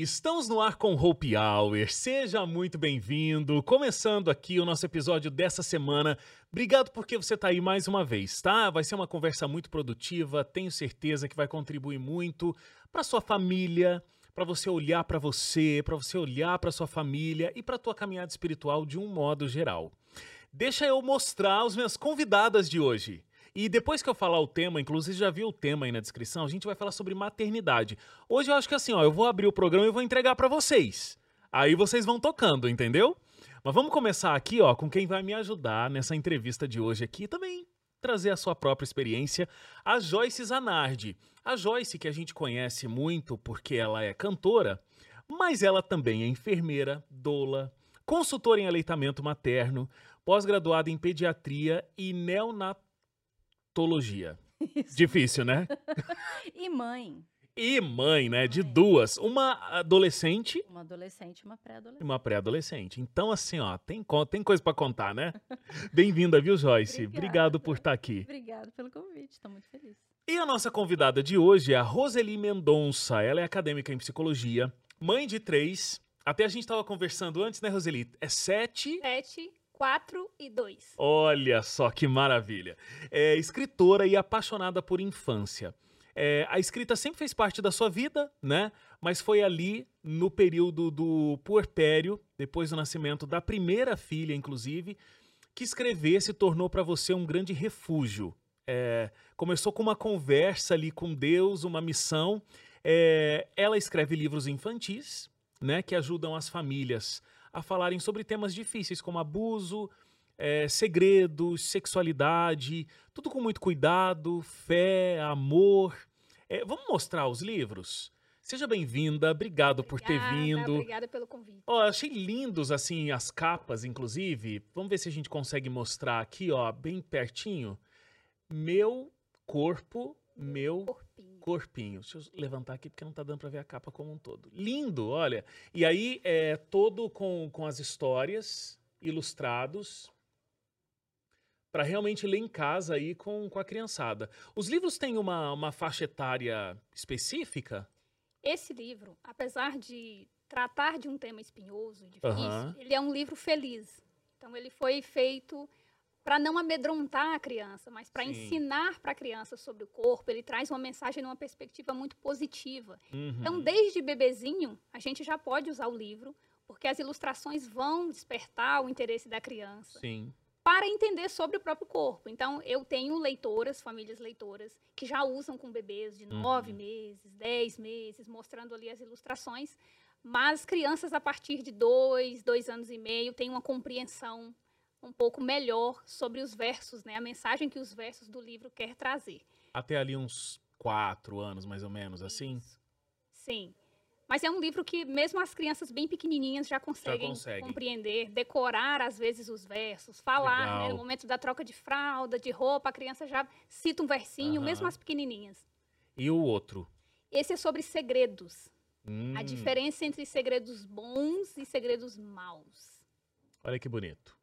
Estamos no ar com Hope Hour, seja muito bem-vindo, começando aqui o nosso episódio dessa semana. Obrigado porque você está aí mais uma vez, tá? Vai ser uma conversa muito produtiva, tenho certeza que vai contribuir muito para sua família, para você olhar para você olhar para sua família e para a tua caminhada espiritual de um modo geral. Deixa eu mostrar as minhas convidadas de hoje. E depois que eu falar o tema, inclusive já viu o tema aí na descrição, a gente vai falar sobre maternidade. Hoje eu acho que assim, ó, eu vou abrir o programa e vou entregar pra vocês. Aí vocês vão tocando, entendeu? Mas vamos começar aqui, ó, com quem vai me ajudar nessa entrevista de hoje aqui, também trazer a sua própria experiência, a Joyce Zanardi. A Joyce, que a gente conhece muito porque ela é cantora, mas ela também é enfermeira, doula, consultora em aleitamento materno, pós-graduada em pediatria e neonatologia. Isso. Difícil, né? E mãe. E mãe, né? De duas. Uma adolescente Uma adolescente e uma e pré-adolescente. uma pré-adolescente. Então, assim, ó, tem coisa pra contar, né? Bem-vinda, viu, Joyce? Obrigada. Obrigado por estar aqui. Obrigada pelo convite, estou muito feliz. E a nossa convidada de hoje é a Roseli Mendonça. Ela é acadêmica em psicologia, mãe de 3. Até a gente estava conversando antes, né, Roseli? É 7... 7, 4 e 2. Olha só que maravilha. É escritora e apaixonada por infância. A escrita sempre fez parte da sua vida, né? Mas foi ali no período do puerpério, depois do nascimento da primeira filha, inclusive, que escrever se tornou para você um grande refúgio. Começou com uma conversa ali com Deus, uma missão. Ela escreve livros infantis, né? Que ajudam as famílias a falarem sobre temas difíceis como abuso, segredos, sexualidade, tudo com muito cuidado, fé, amor. Vamos mostrar os livros? Seja bem-vinda, obrigado por ter vindo. Obrigada pelo convite. Ó, achei lindos, assim, as capas, inclusive. Vamos ver se a gente consegue mostrar aqui, ó, bem pertinho. Meu corpo, meu corpinho. Deixa eu levantar aqui porque não tá dando pra ver a capa como um todo. Lindo, olha. E aí, todo com as histórias, ilustrados, para realmente ler em casa aí com a criançada. Os livros têm uma faixa etária específica? Esse livro, apesar de tratar de um tema espinhoso e difícil, Aham. ele é um livro feliz. Então, ele foi feito para não amedrontar a criança, mas para Sim. ensinar para a criança sobre o corpo. Ele traz uma mensagem numa perspectiva muito positiva. Uhum. Então, desde bebezinho, a gente já pode usar o livro, porque as ilustrações vão despertar o interesse da criança Sim. para entender sobre o próprio corpo. Então, eu tenho leitoras, famílias leitoras, que já usam com bebês de 9 meses, 10 meses, mostrando ali as ilustrações. Mas crianças a partir de 2 anos e meio têm uma compreensão um pouco melhor sobre os versos, né? A mensagem que os versos do livro quer trazer. Até ali uns 4 anos, mais ou menos, assim? Isso. Sim. Mas é um livro que mesmo as crianças bem pequenininhas já conseguem compreender, decorar às vezes os versos, falar, né? No momento da troca de fralda, de roupa, a criança já cita um versinho, mesmo as pequenininhas. E o outro? Esse é sobre segredos. A diferença entre segredos bons e segredos maus. Olha que bonito.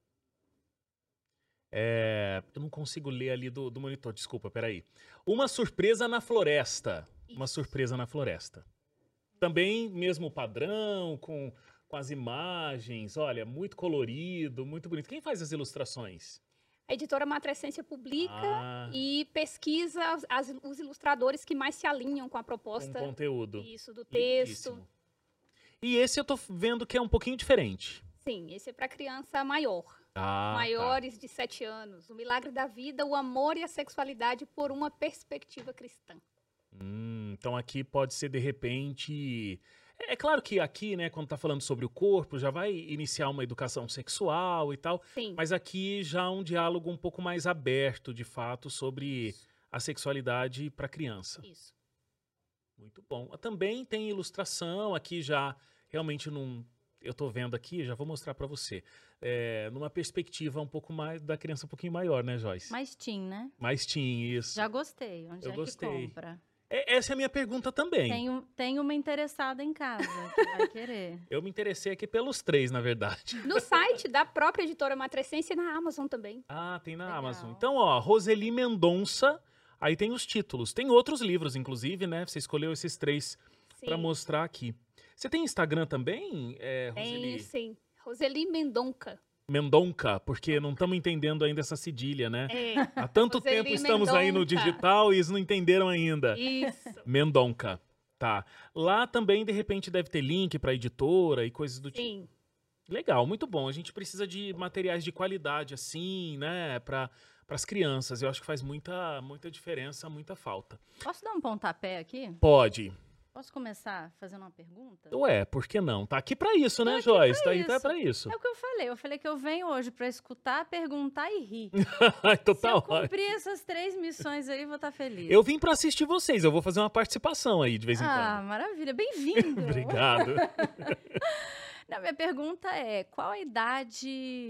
Eu não consigo ler ali do monitor, desculpa, peraí. Uma surpresa na floresta. Uma surpresa na floresta. Também mesmo padrão, com as imagens, olha, muito colorido, muito bonito. Quem faz as ilustrações? A editora Matrescência publica e pesquisa os ilustradores que mais se alinham com a proposta. Com conteúdo. Isso, do texto. Lindíssimo. E esse eu tô vendo que é um pouquinho diferente. Sim, esse é para criança maior. Ah, Maiores de 7 anos. O milagre da vida, o amor e a sexualidade por uma perspectiva cristã. Então aqui pode ser de repente... É claro que aqui, né, quando tá falando sobre o corpo, já vai iniciar uma educação sexual e tal. Sim. Mas aqui já um diálogo um pouco mais aberto, de fato, sobre a sexualidade para criança. Isso. Muito bom. Também tem ilustração, aqui já realmente num... Eu tô vendo aqui, já vou mostrar para você. Numa perspectiva um pouco mais da criança um pouquinho maior, né, Joyce? Mais teen, né? Mais teen, isso. Já gostei. Onde Eu é gostei. que compra? Essa é a minha pergunta também. Tem uma interessada em casa que vai querer. Eu me interessei aqui pelos 3, na verdade. No site da própria editora Matrescência e na Amazon também. Ah, tem na Legal. Amazon. Então, ó, Roseli Mendonça, aí tem os títulos. Tem outros livros, inclusive, né? Você escolheu esses 3 para mostrar aqui. Você tem Instagram também, Tem, Roseli? sim. Roseli Mendonca. Mendonca, porque não estamos entendendo ainda essa cedilha, né? É, Há tanto Roseli tempo estamos aí no Mendonca. digital e eles não entenderam ainda. Isso. Mendonca, tá. Lá também, de repente, deve ter link para editora e coisas do tipo. Sim. Legal, muito bom. A gente precisa de materiais de qualidade, assim, né, para as crianças. Eu acho que faz muita diferença, muita falta. Posso dar um pontapé aqui? Pode. Posso começar fazendo uma pergunta? Ué, por que não? Tá aqui para isso, né, aqui Joyce? pra Tá aí isso. para isso. É o que eu falei. Eu falei que eu venho hoje pra escutar, perguntar e rir. Então Se tá eu ótimo. cumprir essas 3 missões aí, vou estar feliz. Eu vim para assistir vocês. Eu vou fazer uma participação aí de vez em Ah, maravilha. Bem-vindo. quando. Obrigado. Não, minha pergunta é, qual a idade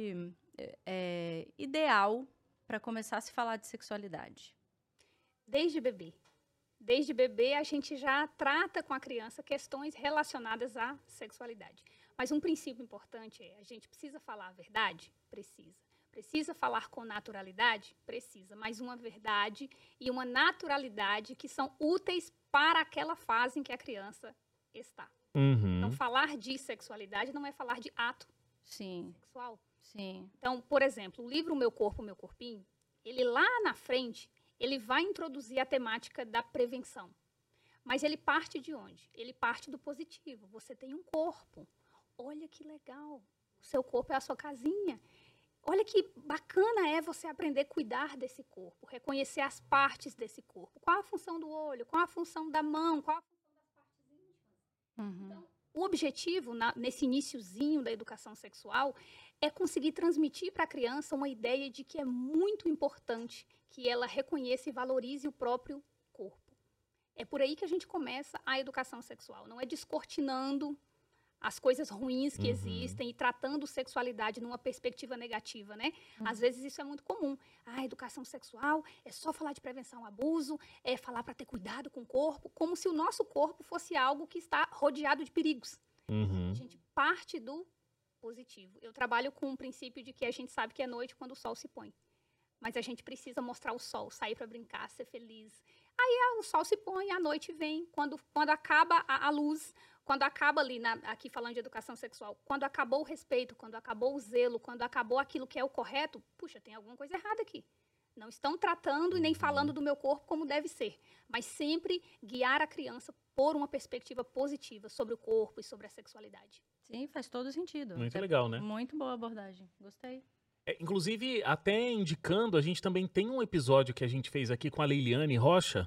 ideal para começar a se falar de sexualidade? Desde bebê. Desde bebê, a gente já trata com a criança questões relacionadas à sexualidade. Mas um princípio importante é, a gente precisa falar a verdade? Precisa. Precisa falar com naturalidade? Precisa. Mas uma verdade e uma naturalidade que são úteis para aquela fase em que a criança está. Uhum. Então, falar de sexualidade não é falar de ato Sim, sexual. sim. Então, por exemplo, o livro Meu Corpo, Meu Corpinho, ele lá na frente, ele vai introduzir a temática da prevenção. Mas ele parte de onde? Ele parte do positivo. Você tem um corpo. Olha que legal. O seu corpo é a sua casinha. Olha que bacana é você aprender a cuidar desse corpo, reconhecer as partes desse corpo. Qual a função do olho? Qual a função da mão? Qual a função das partes íntimas? Uhum. O objetivo, nesse iniciozinho da educação sexual, é conseguir transmitir para a criança uma ideia de que é muito importante que ela reconheça e valorize o próprio corpo. É por aí que a gente começa a educação sexual. Não é descortinando as coisas ruins que existem e tratando sexualidade numa perspectiva negativa, né? Às vezes isso é muito comum. A educação sexual é só falar de prevenção ao abuso, é falar para ter cuidado com o corpo, como se o nosso corpo fosse algo que está rodeado de perigos. Uhum. A gente parte do positivo. Eu trabalho com o princípio de que a gente sabe que é noite quando o sol se põe. Mas a gente precisa mostrar o sol, sair para brincar, ser feliz. Aí o sol se põe, a noite vem, quando acaba a luz, quando acaba ali, aqui falando de educação sexual, quando acabou o respeito, quando acabou o zelo, quando acabou aquilo que é o correto, puxa, tem alguma coisa errada aqui. Não estão tratando e nem falando do meu corpo como deve ser, mas sempre guiar a criança por uma perspectiva positiva sobre o corpo e sobre a sexualidade. Sim, faz todo sentido. Muito legal, né? Muito boa abordagem. Gostei. Inclusive, até indicando, a gente também tem um episódio que a gente fez aqui com a Leiliane Rocha.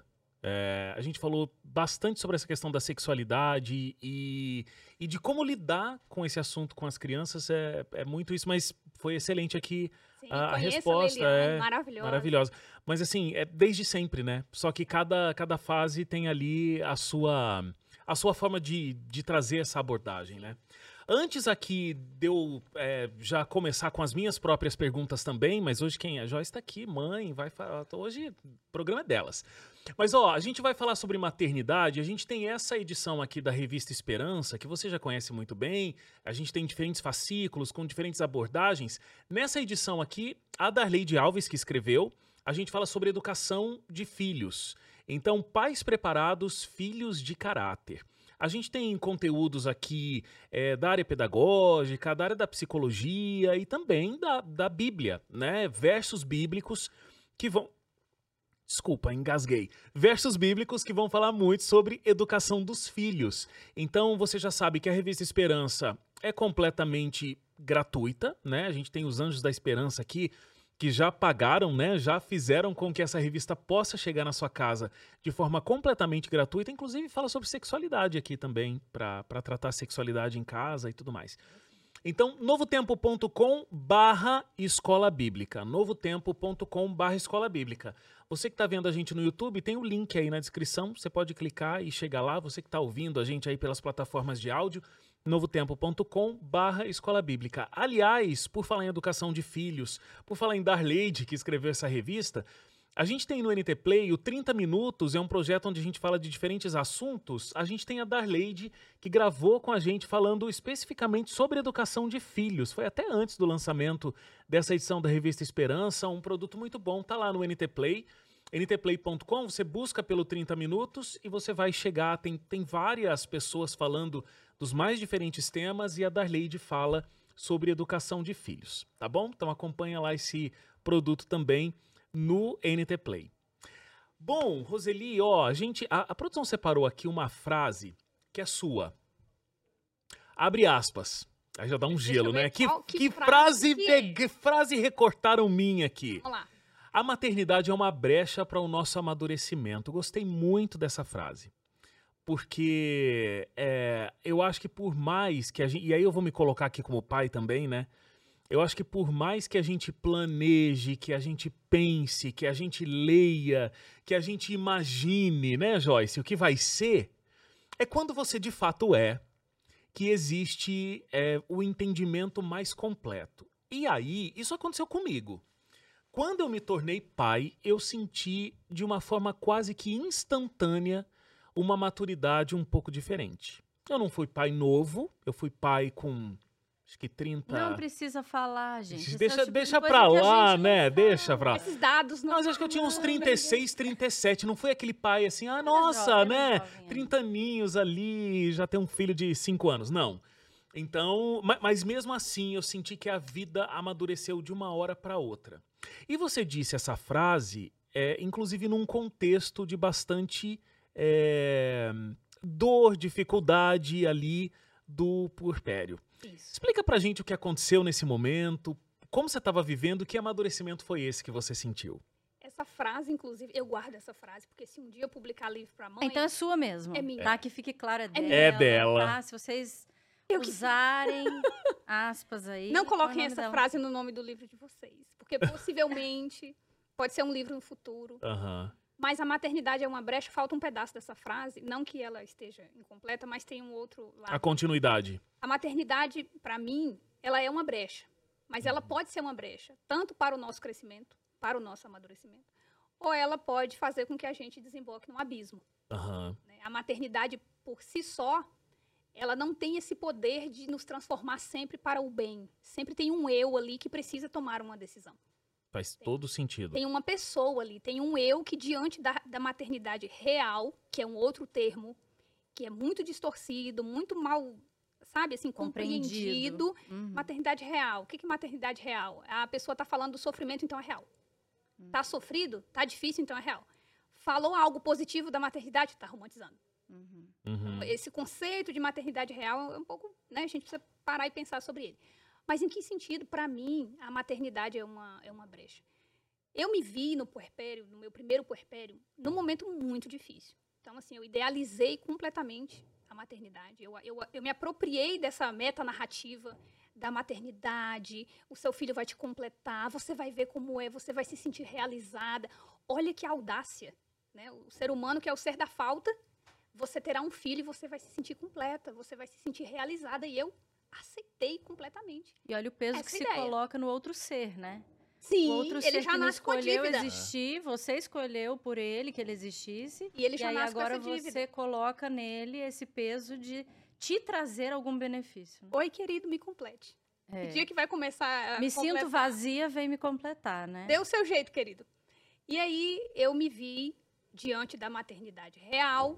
A gente falou bastante sobre essa questão da sexualidade e de como lidar com esse assunto com as crianças. É muito isso, mas foi excelente aqui. Sim, A conheço resposta Leiliane, é maravilhosa. maravilhosa. Mas assim, é desde sempre, né? Só que cada fase tem ali a sua forma de trazer essa abordagem, né? Antes aqui de eu já começar com as minhas próprias perguntas também, mas hoje a Joyce está aqui, mãe, vai falar, hoje o programa é delas. Mas ó, a gente vai falar sobre maternidade, a gente tem essa edição aqui da Revista Esperança, que você já conhece muito bem, a gente tem diferentes fascículos com diferentes abordagens. Nessa edição aqui, a Darleide Alves que escreveu, a gente fala sobre educação de filhos. Então, pais preparados, filhos de caráter. A gente tem conteúdos aqui da área pedagógica, da área da psicologia e também da Bíblia, né? Versos bíblicos que vão... Desculpa, engasguei. Versos bíblicos que vão falar muito sobre educação dos filhos. Então, você já sabe que a Revista Esperança é completamente gratuita, né? A gente tem os Anjos da Esperança aqui, que já pagaram, né, já fizeram com que essa revista possa chegar na sua casa de forma completamente gratuita, inclusive fala sobre sexualidade aqui também, para tratar sexualidade em casa e tudo mais. Então, novotempo.com/escola bíblica, novotempo.com/escola bíblica. Você que está vendo a gente no YouTube, tem o link aí na descrição, você pode clicar e chegar lá, você que está ouvindo a gente aí pelas plataformas de áudio, novotempo.com/escola bíblica. Aliás, por falar em educação de filhos, por falar em Darleide, que escreveu essa revista, a gente tem no NT Play o 30 Minutos, é um projeto onde a gente fala de diferentes assuntos. A gente tem a Darleide, que gravou com a gente falando especificamente sobre educação de filhos. Foi até antes do lançamento dessa edição da Revista Esperança, um produto muito bom, tá lá no NT Play. ntplay.com, você busca pelo 30 minutos e você vai chegar, tem várias pessoas falando dos mais diferentes temas e a Darleide fala sobre educação de filhos, tá bom? Então acompanha lá esse produto também no NT Play. Bom, Roseli, ó, a produção separou aqui uma frase que é sua. Abre aspas. Aí já dá um Deixa eu gelo, ver né? Que frase que é. que frase recortaram minha aqui. Vamos lá. A maternidade é uma brecha para o nosso amadurecimento. Gostei muito dessa frase. Porque eu acho que por mais que a gente... E aí eu vou me colocar aqui como pai também, né? Eu acho que por mais que a gente planeje, que a gente pense, que a gente leia, que a gente imagine, né, Joyce, o que vai ser, é quando você de fato que existe o entendimento mais completo. E aí, isso aconteceu comigo. Quando eu me tornei pai, eu senti de uma forma quase que instantânea uma maturidade um pouco diferente. Eu não fui pai novo, eu fui pai com, acho que 30... Não precisa falar, gente. Deixa pra lá, né? Deixa pra lá. Esses dados não. Mas acho que eu tinha uns 36, 37. Não foi aquele pai assim, Era nossa, jovem, né? era jovem, 30 aninhos ali, já tem um filho de 5 anos. Não. Então, mas mesmo assim, eu senti que a vida amadureceu de uma hora para outra. E você disse essa frase, inclusive num contexto de bastante dor, dificuldade ali do puerpério. Isso. Explica pra gente o que aconteceu nesse momento, como você estava vivendo, que amadurecimento foi esse que você sentiu? Essa frase, inclusive, eu guardo essa frase, porque se um dia eu publicar livro pra mãe... Então é sua mesmo. É minha. Tá? Que fique claro, é dela. É dela. Tá? Se vocês usarem aspas aí... Não põe o coloquem nome essa dela. frase no nome do livro de vocês, porque possivelmente pode ser um livro no futuro. Aham. Mas a maternidade é uma brecha, falta um pedaço dessa frase. Não que ela esteja incompleta, mas tem um outro lado. A continuidade. A maternidade, para mim, ela é uma brecha. Mas ela pode ser uma brecha, tanto para o nosso crescimento, para o nosso amadurecimento, ou ela pode fazer com que a gente desemboque num abismo. Aham. Né? A maternidade, por si só, ela não tem esse poder de nos transformar sempre para o bem. Sempre tem um eu ali que precisa tomar uma decisão. Faz todo sentido. Tem uma pessoa ali, tem um eu que diante da maternidade real, que é um outro termo, que é muito distorcido, muito mal, sabe, assim, compreendido. Uhum. Maternidade real. O que é maternidade real? A pessoa está falando do sofrimento, então é real. Tá sofrido? Tá difícil, então é real. Falou algo positivo da maternidade? Tá romantizando. Uhum. Uhum. Esse conceito de maternidade real é um pouco, né, a gente precisa parar e pensar sobre ele. Mas em que sentido, para mim, a maternidade é uma brecha? Eu me vi no puerpério, no meu primeiro puerpério, num momento muito difícil. Então, assim, eu idealizei completamente a maternidade. Eu me apropriei dessa metanarrativa da maternidade. O seu filho vai te completar, você vai ver como é, você vai se sentir realizada. Olha que audácia, né? O ser humano, que é o ser da falta, você terá um filho e você vai se sentir completa, você vai se sentir realizada. E eu aceitei completamente. E olha o peso Essa que se ideia. coloca no outro ser, né? Sim, O outro ele ser já que não nasce com a escolheu dívida. existir, você escolheu por ele que ele existisse. E ele E já aí nasce com agora essa dívida. você coloca nele esse peso de te trazer algum benefício. Né? Oi, querido, me complete. É. O dia que vai começar a Me sinto completar. vazia, vem me completar, né? Dê o seu jeito, querido. E aí eu me vi diante da maternidade real,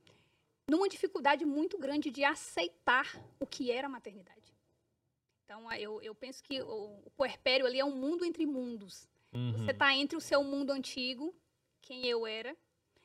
numa dificuldade muito grande de aceitar o que era a maternidade. Então, eu penso que o puerpério ali é um mundo entre mundos. Uhum. Você está entre o seu mundo antigo, quem eu era.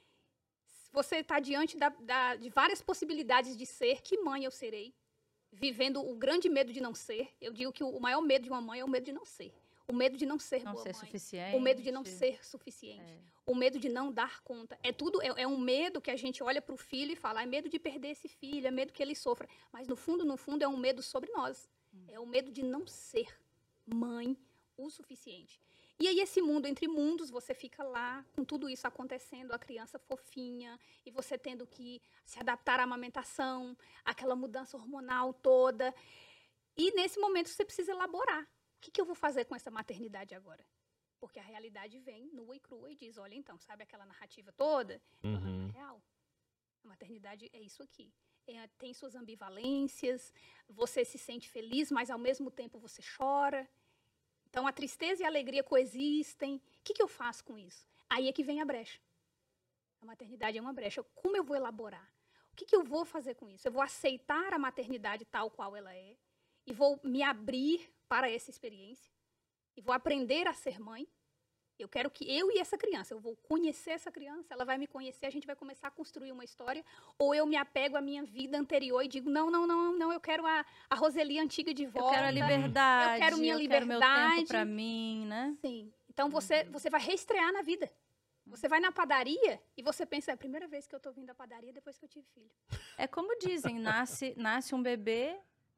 Você está diante de várias possibilidades de ser, que mãe eu serei. Vivendo o grande medo de não ser. Eu digo que o maior medo de uma mãe é o medo de não ser. O medo de não ser Não boa ser mãe. suficiente. O medo de não ser suficiente. É. O medo de não dar conta. É um medo que a gente olha para o filho e fala, é medo de perder esse filho, é medo que ele sofra. Mas no fundo, é um medo sobre nós. É o medo de não ser mãe o suficiente. E aí esse mundo entre mundos, você fica lá com tudo isso acontecendo, a criança fofinha, e você tendo que se adaptar à amamentação, aquela mudança hormonal toda. E nesse momento você precisa elaborar. O que eu vou fazer com essa maternidade agora? Porque a realidade vem nua e crua e diz, olha então, sabe aquela narrativa toda? Uhum. Não é real. A maternidade é isso aqui. Tem suas ambivalências, você se sente feliz, mas ao mesmo tempo você chora. Então, a tristeza e a alegria coexistem. O que eu faço com isso? Aí é que vem a brecha. A maternidade é uma brecha. Como eu vou elaborar? O que eu vou fazer com isso? Eu vou aceitar a maternidade tal qual ela é e vou me abrir para essa experiência e vou aprender a ser mãe. Eu quero que eu e essa criança, eu vou conhecer essa criança, ela vai me conhecer, a gente vai começar a construir uma história, ou eu me apego à minha vida anterior e digo, não, eu quero a Roseli antiga de volta. Eu quero a liberdade. Eu quero minha liberdade. Quero meu tempo pra mim, né? Sim. Então, você vai reestrear na vida. Você vai na padaria e você pensa, é a primeira vez que eu tô vindo à padaria depois que eu tive filho. É como dizem, nasce um bebê,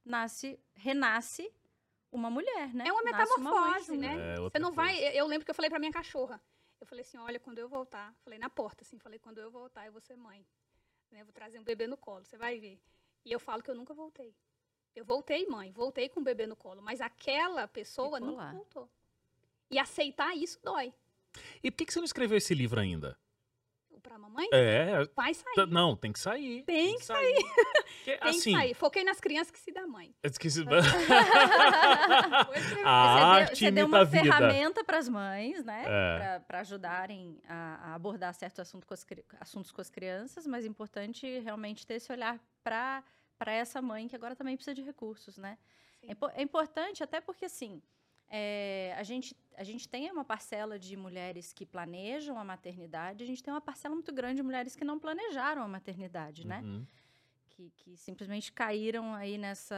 renasce uma mulher, né? É uma Nasce metamorfose, mãe, né? outra Você não coisa. vai... Eu lembro que eu falei pra minha cachorra. Eu falei assim, olha, quando eu voltar... Falei na porta, assim. Falei, quando eu voltar, eu vou ser mãe. Né? Eu vou trazer um bebê no colo, você vai ver. E eu falo que eu nunca voltei. Eu voltei, mãe. Voltei com o bebê no colo. Mas aquela pessoa Ficou nunca lá. voltou. E aceitar isso dói. E por que você não escreveu esse livro ainda? Pra mamãe, É, vai sair. não, tem que sair. Tem que sair. Porque, Tem assim, que sair. Foquei nas crianças que se dá mãe. eu esqueci. Vou escrever. A arte Você deu imita uma a vida. ferramenta para as mães, né? É. Para ajudarem a abordar certos assuntos com as crianças, mas é importante realmente ter esse olhar para essa mãe que agora também precisa de recursos, né? Sim. É importante até porque, assim, a gente tem uma parcela de mulheres que planejam a maternidade, a gente tem uma parcela muito grande de mulheres que não planejaram a maternidade, né? Uhum. Que simplesmente caíram aí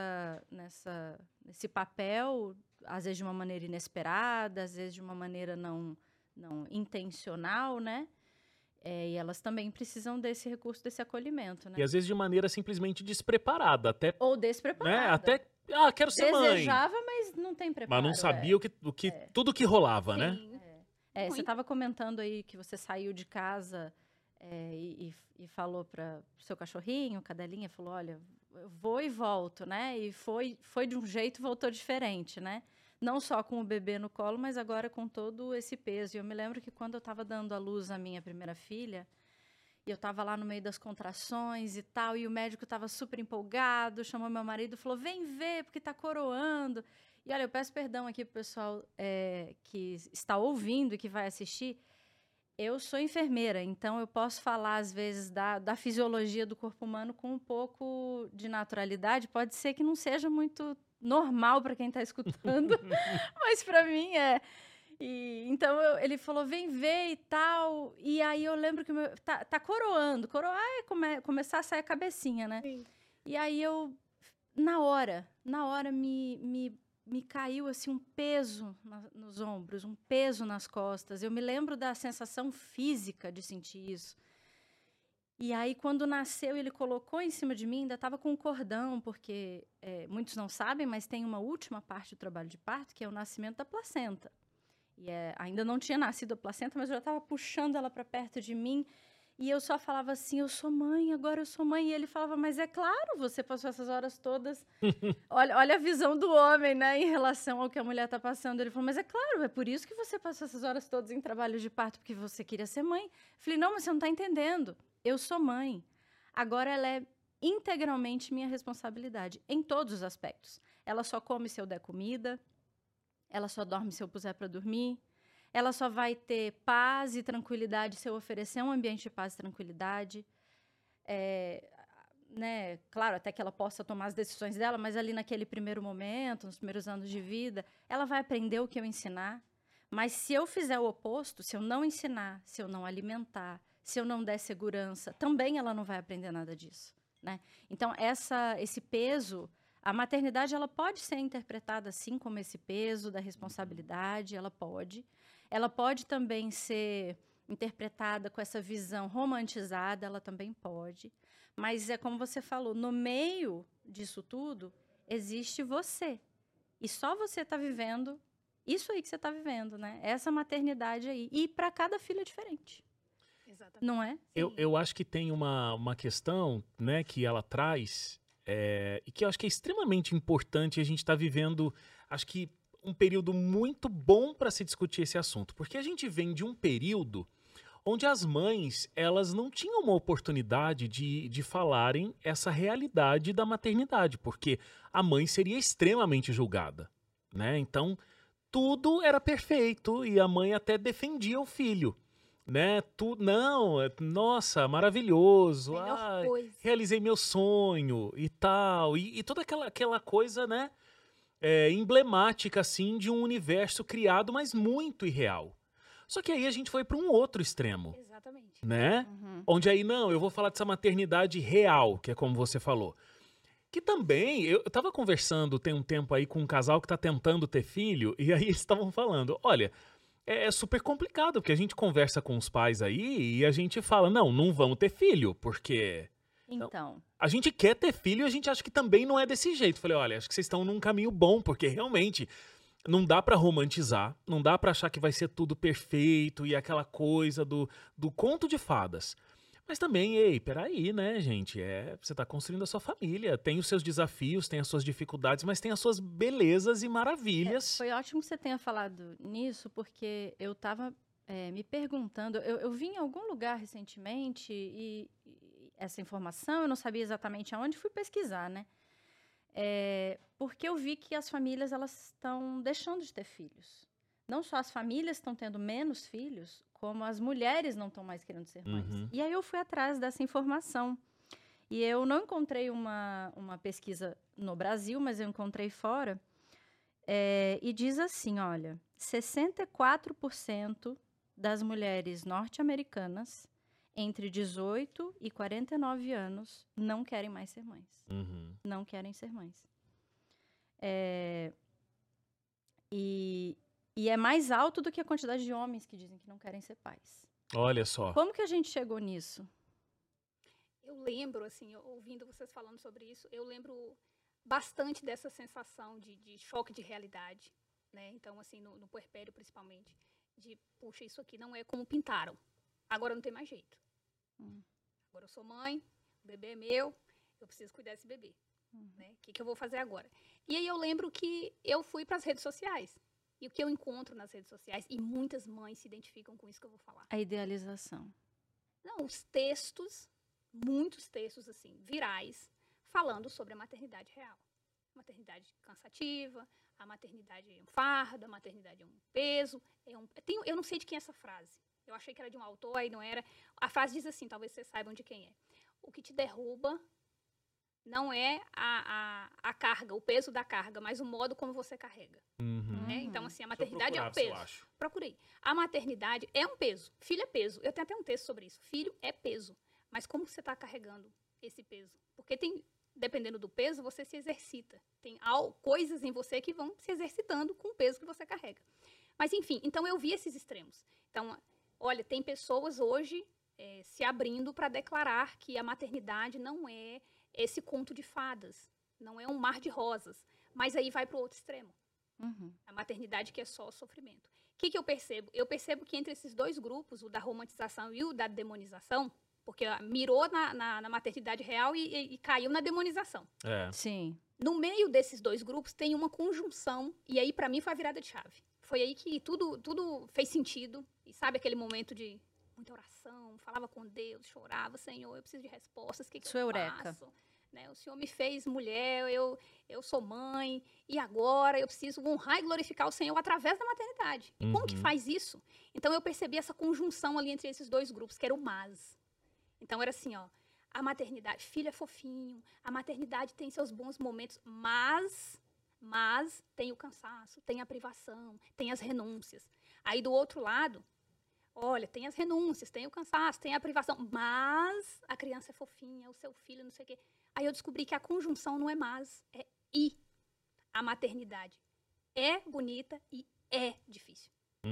nesse papel, às vezes de uma maneira inesperada, às vezes de uma maneira não intencional, né? E elas também precisam desse recurso, desse acolhimento, né? E às vezes de maneira simplesmente despreparada, até, Ou despreparada. né? Até, quero ser mãe. Desejava, mas não tem preparo. Mas não sabia tudo que rolava, né? Sim. Você Muito. estava comentando aí que você saiu de casa e falou para o seu cachorrinho, cadelinha, falou, olha, eu vou e volto, né? E foi de um jeito, voltou diferente, né? Não só com o bebê no colo, mas agora com todo esse peso. E eu me lembro que quando eu estava dando à luz à minha primeira filha, e eu estava lá no meio das contrações e tal, e o médico estava super empolgado, chamou meu marido e falou, vem ver, porque está coroando. E olha, eu peço perdão aqui pro pessoal que está ouvindo e que vai assistir. Eu sou enfermeira, então eu posso falar, às vezes, da fisiologia do corpo humano com um pouco de naturalidade. Pode ser que não seja muito normal para quem está escutando, mas para mim é. Então ele falou, vem ver e tal. E aí eu lembro que tá coroando. Coroar é começar a sair a cabecinha, né? Sim. E aí eu, na hora me caiu assim um peso nos ombros, um peso nas costas. Eu me lembro da sensação física de sentir isso. E aí, quando nasceu, ele colocou em cima de mim, ainda estava com um cordão, porque muitos não sabem, mas tem uma última parte do trabalho de parto, que é o nascimento da placenta. E ainda não tinha nascido a placenta, mas eu já estava puxando ela para perto de mim. E eu só falava assim, eu sou mãe, agora eu sou mãe. E ele falava, mas é claro, você passou essas horas todas. Olha a visão do homem, né, em relação ao que a mulher está passando. Ele falou, mas é claro, é por isso que você passou essas horas todas em trabalho de parto, porque você queria ser mãe. Eu falei, não, mas você não está entendendo. Eu sou mãe. Agora ela é integralmente minha responsabilidade, em todos os aspectos. Ela só come se eu der comida, ela só dorme se eu puser para dormir, ela só vai ter paz e tranquilidade se eu oferecer um ambiente de paz e tranquilidade. Né? Claro, até que ela possa tomar as decisões dela, mas ali naquele primeiro momento, nos primeiros anos de vida, ela vai aprender o que eu ensinar. Mas se eu fizer o oposto, se eu não ensinar, se eu não alimentar, se eu não der segurança, também ela não vai aprender nada disso, né? Então, esse peso, a maternidade, ela pode ser interpretada assim como esse peso da responsabilidade, ela pode também ser interpretada com essa visão romantizada, ela também pode. Mas é como você falou, no meio disso tudo, existe você. E só você está vivendo isso aí que você está vivendo, né? Essa maternidade aí. E para cada filho é diferente. Exatamente. Não é? Eu acho que tem uma questão, né, que ela traz, e que eu acho que é extremamente importante. A gente está vivendo, acho que, um período muito bom para se discutir esse assunto. Porque a gente vem de um período onde as mães, elas não tinham uma oportunidade de falarem essa realidade da maternidade, porque a mãe seria extremamente julgada, né? Então, tudo era perfeito e a mãe até defendia o filho. né? Não, nossa, maravilhoso. Melhor coisa. Realizei meu sonho e tal. E toda aquela coisa, né? Emblemática, assim, de um universo criado, mas muito irreal. Só que aí a gente foi para um outro extremo, Exatamente. né? Onde aí, não, eu vou falar dessa maternidade real, que é como você falou. Que também, eu tava conversando tem um tempo aí com um casal que tá tentando ter filho, e aí eles estavam falando, olha, é super complicado, porque a gente conversa com os pais aí e a gente fala, não vamos ter filho, porque Então, a gente quer ter filho e a gente acha que também não é desse jeito. Falei, olha, acho que vocês estão num caminho bom, porque realmente não dá pra romantizar, não dá pra achar que vai ser tudo perfeito e aquela coisa do conto de fadas. Mas também, ei, peraí, né, gente? Você tá construindo a sua família, tem os seus desafios, tem as suas dificuldades, mas tem as suas belezas e maravilhas. foi ótimo que você tenha falado nisso, porque eu estava me perguntando, eu vi em algum lugar recentemente e essa informação, eu não sabia exatamente aonde, fui pesquisar, né? Porque eu vi que as famílias elas estão deixando de ter filhos. Não só as famílias estão tendo menos filhos, como as mulheres não estão mais querendo ser mães. Uhum. E aí eu fui atrás dessa informação. E eu não encontrei uma pesquisa no Brasil, mas eu encontrei fora. E diz assim, olha, 64% das mulheres norte-americanas entre 18 e 49 anos não querem mais ser mães. Uhum. Não querem ser mães. E é mais alto do que a quantidade de homens que dizem que não querem ser pais. Olha só. Como que a gente chegou nisso? Eu lembro, assim, ouvindo vocês falando sobre isso, eu lembro bastante dessa sensação de choque de realidade, né? Então, assim, no puerpério, principalmente, de, puxa, isso aqui não é como pintaram. Agora não tem mais jeito. Agora eu sou mãe, o bebê é meu, eu preciso cuidar desse bebê. Né? O que eu vou fazer agora? E aí eu lembro que eu fui para as redes sociais. E o que eu encontro nas redes sociais, e muitas mães se identificam com isso que eu vou falar. A idealização. Não, os textos, muitos textos, assim, virais, falando sobre a maternidade real. Maternidade cansativa, a maternidade é um fardo, a maternidade é um peso. Eu não sei de quem é essa frase. Eu achei que era de um autor, aí não era. A frase diz assim, talvez vocês saibam de quem é. O que te derruba não é a carga, o peso da carga, mas o modo como você carrega. Uhum. Né? Então, assim, a maternidade é um peso. Eu acho. Procurei. A maternidade é um peso. Filho é peso. Eu tenho até um texto sobre isso. Filho é peso. Mas como você está carregando esse peso? Porque dependendo do peso, você se exercita. Tem coisas em você que vão se exercitando com o peso que você carrega. Mas, enfim, então eu vi esses extremos. Então, olha, tem pessoas hoje se abrindo para declarar que a maternidade não é esse conto de fadas, não é um mar de rosas, mas aí vai para o outro extremo. A maternidade que é só sofrimento. O que eu percebo? Eu percebo que entre esses dois grupos, o da romantização e o da demonização, porque mirou na maternidade real e caiu na demonização. Sim. No meio desses dois grupos tem uma conjunção, e aí para mim foi a virada de chave. Foi aí que tudo fez sentido, e sabe aquele momento de muita oração, falava com Deus, chorava, Senhor, eu preciso de respostas, o que eu faço? Né? O Senhor me fez mulher, eu sou mãe, e agora eu preciso honrar e glorificar o Senhor através da maternidade. E como que faz isso? Então eu percebi essa conjunção ali entre esses dois grupos, que era o mas. Então era assim, ó, a maternidade, filho é fofinho, a maternidade tem seus bons momentos, mas tem o cansaço, tem a privação, tem as renúncias. Aí do outro lado, olha, tem as renúncias, tem o cansaço, tem a privação, mas a criança é fofinha, o seu filho, não sei o quê. Aí eu descobri que a conjunção não é mas, é e. A maternidade é bonita e é difícil.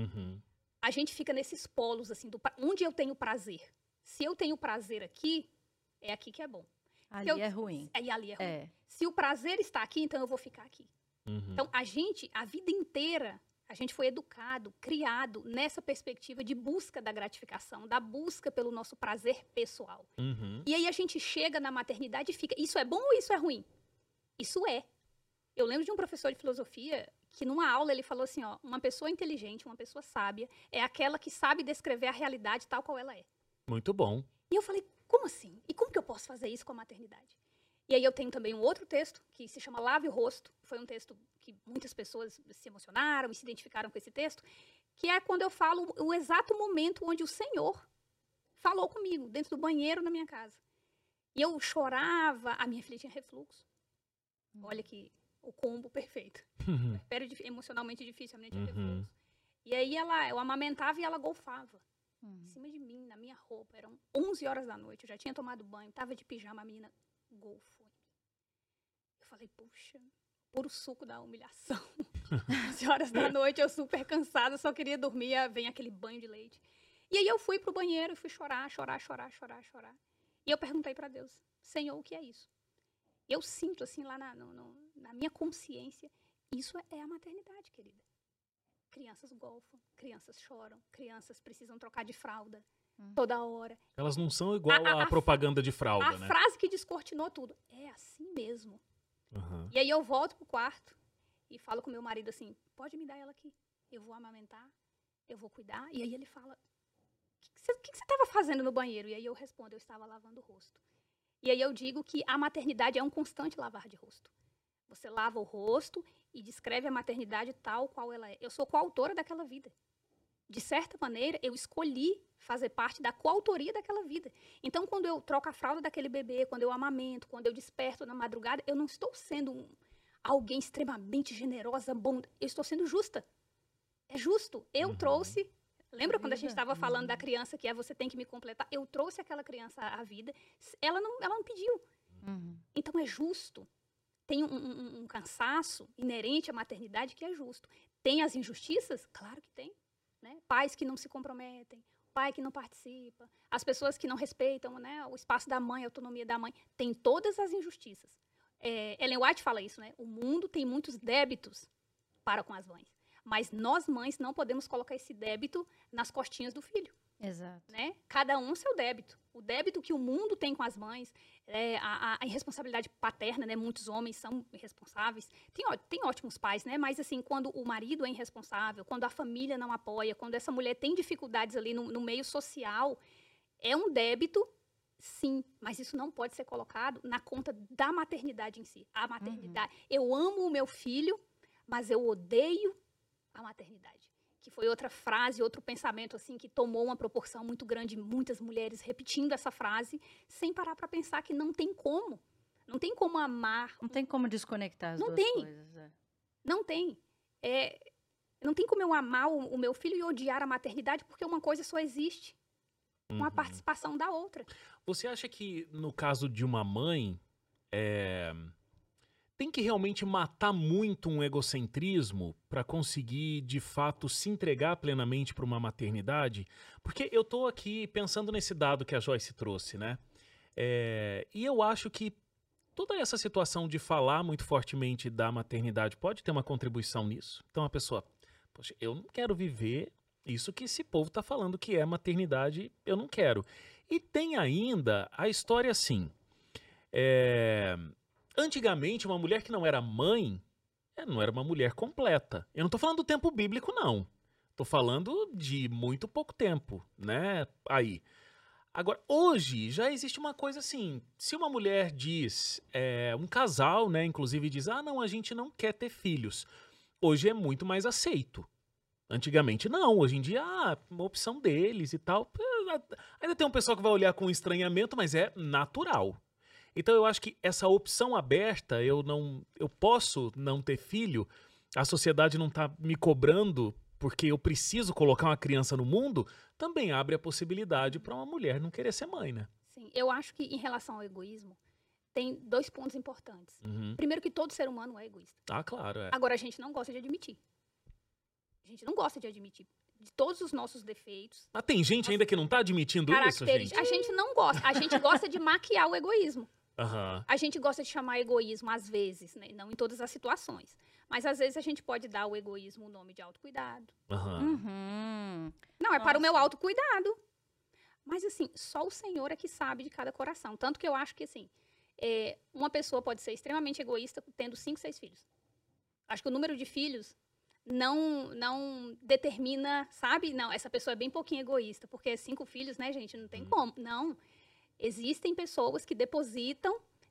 A gente fica nesses polos, assim, onde eu tenho prazer. Se eu tenho prazer aqui, é aqui que é bom. Ali é ruim. Ali é ruim. Se o prazer está aqui, então eu vou ficar aqui. Então, a vida inteira, a gente foi educado, criado nessa perspectiva de busca da gratificação, da busca pelo nosso prazer pessoal. E aí a gente chega na maternidade e fica, isso é bom ou isso é ruim? Isso é. Eu lembro de um professor de filosofia que numa aula ele falou assim, ó, uma pessoa inteligente, uma pessoa sábia, é aquela que sabe descrever a realidade tal qual ela é. Muito bom. E eu falei, como assim? E como que eu posso fazer isso com a maternidade? E aí eu tenho também um outro texto que se chama Lave o Rosto. Foi um texto que muitas pessoas se emocionaram e se identificaram com esse texto, que é quando eu falo o exato momento onde o Senhor falou comigo, dentro do banheiro na minha casa. E eu chorava, a minha filha tinha refluxo. Olha que o combo perfeito. Emocionalmente difícil, a menina tinha refluxo. E aí eu amamentava e ela golfava. Em cima de mim, na minha roupa. Eram 11 horas da noite, eu já tinha tomado banho, tava de pijama, a menina golfou. Eu falei, puxa, puro suco da humilhação. 11 horas da noite, eu super cansada, só queria dormir, vem aquele banho de leite. E aí eu fui pro banheiro, fui chorar. E eu perguntei para Deus, Senhor, o que é isso? Eu sinto, assim, lá na minha consciência, isso é a maternidade, querida. Crianças golfam, crianças choram, crianças precisam trocar de fralda toda hora. Elas não são igual a propaganda de fralda, né? A frase que descortinou tudo. É assim mesmo. E aí eu volto pro quarto e falo com meu marido assim, pode me dar ela aqui. Eu vou amamentar, eu vou cuidar. E aí ele fala, o que você estava fazendo no banheiro? E aí eu respondo, eu estava lavando o rosto. E aí eu digo que a maternidade é um constante lavar de rosto. Você lava o rosto e descreve a maternidade tal qual ela é. Eu sou coautora daquela vida. De certa maneira, eu escolhi fazer parte da coautoria daquela vida. Então, quando eu troco a fralda daquele bebê, quando eu amamento, quando eu desperto na madrugada, eu não estou sendo alguém extremamente generosa, bom. Eu estou sendo justa. É justo. Eu trouxe... Lembra quando a gente estava falando da criança que você tem que me completar? Eu trouxe aquela criança à vida. Ela não pediu. Então, é justo. Tem um cansaço inerente à maternidade que é justo. Tem as injustiças? Claro que tem. Né? Pais que não se comprometem, pai que não participa, as pessoas que não respeitam, né, o espaço da mãe, a autonomia da mãe. Tem todas as injustiças. Ellen White fala isso, né? O mundo tem muitos débitos para com as mães. Mas nós, mães, não podemos colocar esse débito nas costinhas do filho. Exato. Né? Cada um seu débito. O débito que o mundo tem com as mães, a irresponsabilidade paterna, né? Muitos homens são irresponsáveis. Tem ótimos pais, né? Mas assim, quando o marido é irresponsável, quando a família não apoia, quando essa mulher tem dificuldades ali no meio social, é um débito, sim, mas isso não pode ser colocado na conta da maternidade em si. A maternidade. Eu amo o meu filho, mas eu odeio a maternidade. Que foi outra frase, outro pensamento assim que tomou uma proporção muito grande, muitas mulheres repetindo essa frase, sem parar para pensar que não tem como. Não tem como amar. Não tem como desconectar as duas coisas. Não tem. Não tem como eu amar o meu filho e odiar a maternidade, porque uma coisa só existe com a participação da outra. Você acha que, no caso de uma mãe, tem que realmente matar muito um egocentrismo para conseguir, de fato, se entregar plenamente para uma maternidade? Porque eu tô aqui pensando nesse dado que a Joyce trouxe, né? E eu acho que toda essa situação de falar muito fortemente da maternidade pode ter uma contribuição nisso. Então a pessoa, poxa, eu não quero viver isso que esse povo tá falando que é maternidade, eu não quero. E tem ainda a história assim, antigamente, uma mulher que não era mãe, não era uma mulher completa. Eu não tô falando do tempo bíblico, não. Tô falando de muito pouco tempo, né? Aí. Agora, hoje, já existe uma coisa assim. Se uma mulher diz, um casal, né, inclusive diz, não, a gente não quer ter filhos. Hoje é muito mais aceito. Antigamente, não. Hoje em dia, uma opção deles e tal. Ainda tem um pessoal que vai olhar com estranhamento, mas é natural. Então eu acho que essa opção aberta, eu posso não ter filho, a sociedade não está me cobrando porque eu preciso colocar uma criança no mundo, também abre a possibilidade para uma mulher não querer ser mãe, né? Sim, eu acho que em relação ao egoísmo, tem 2 pontos importantes. Primeiro que todo ser humano é egoísta. Claro, Agora, a gente não gosta de admitir. A gente não gosta de admitir de todos os nossos defeitos. Mas tem gente ainda que não está admitindo isso, gente? A gente não gosta. A gente gosta de maquiar o egoísmo. A gente gosta de chamar egoísmo às vezes, né? Não em todas as situações. Mas às vezes a gente pode dar ao egoísmo o nome de autocuidado. Não, é para o meu autocuidado. Mas assim, só o Senhor é que sabe de cada coração. Tanto que eu acho que assim, uma pessoa pode ser extremamente egoísta tendo 5, 6 filhos. Acho que o número de filhos não determina, sabe? Não, essa pessoa é bem pouquinho egoísta, porque 5 filhos, né, gente? Não tem como. Não. Existem pessoas que depositam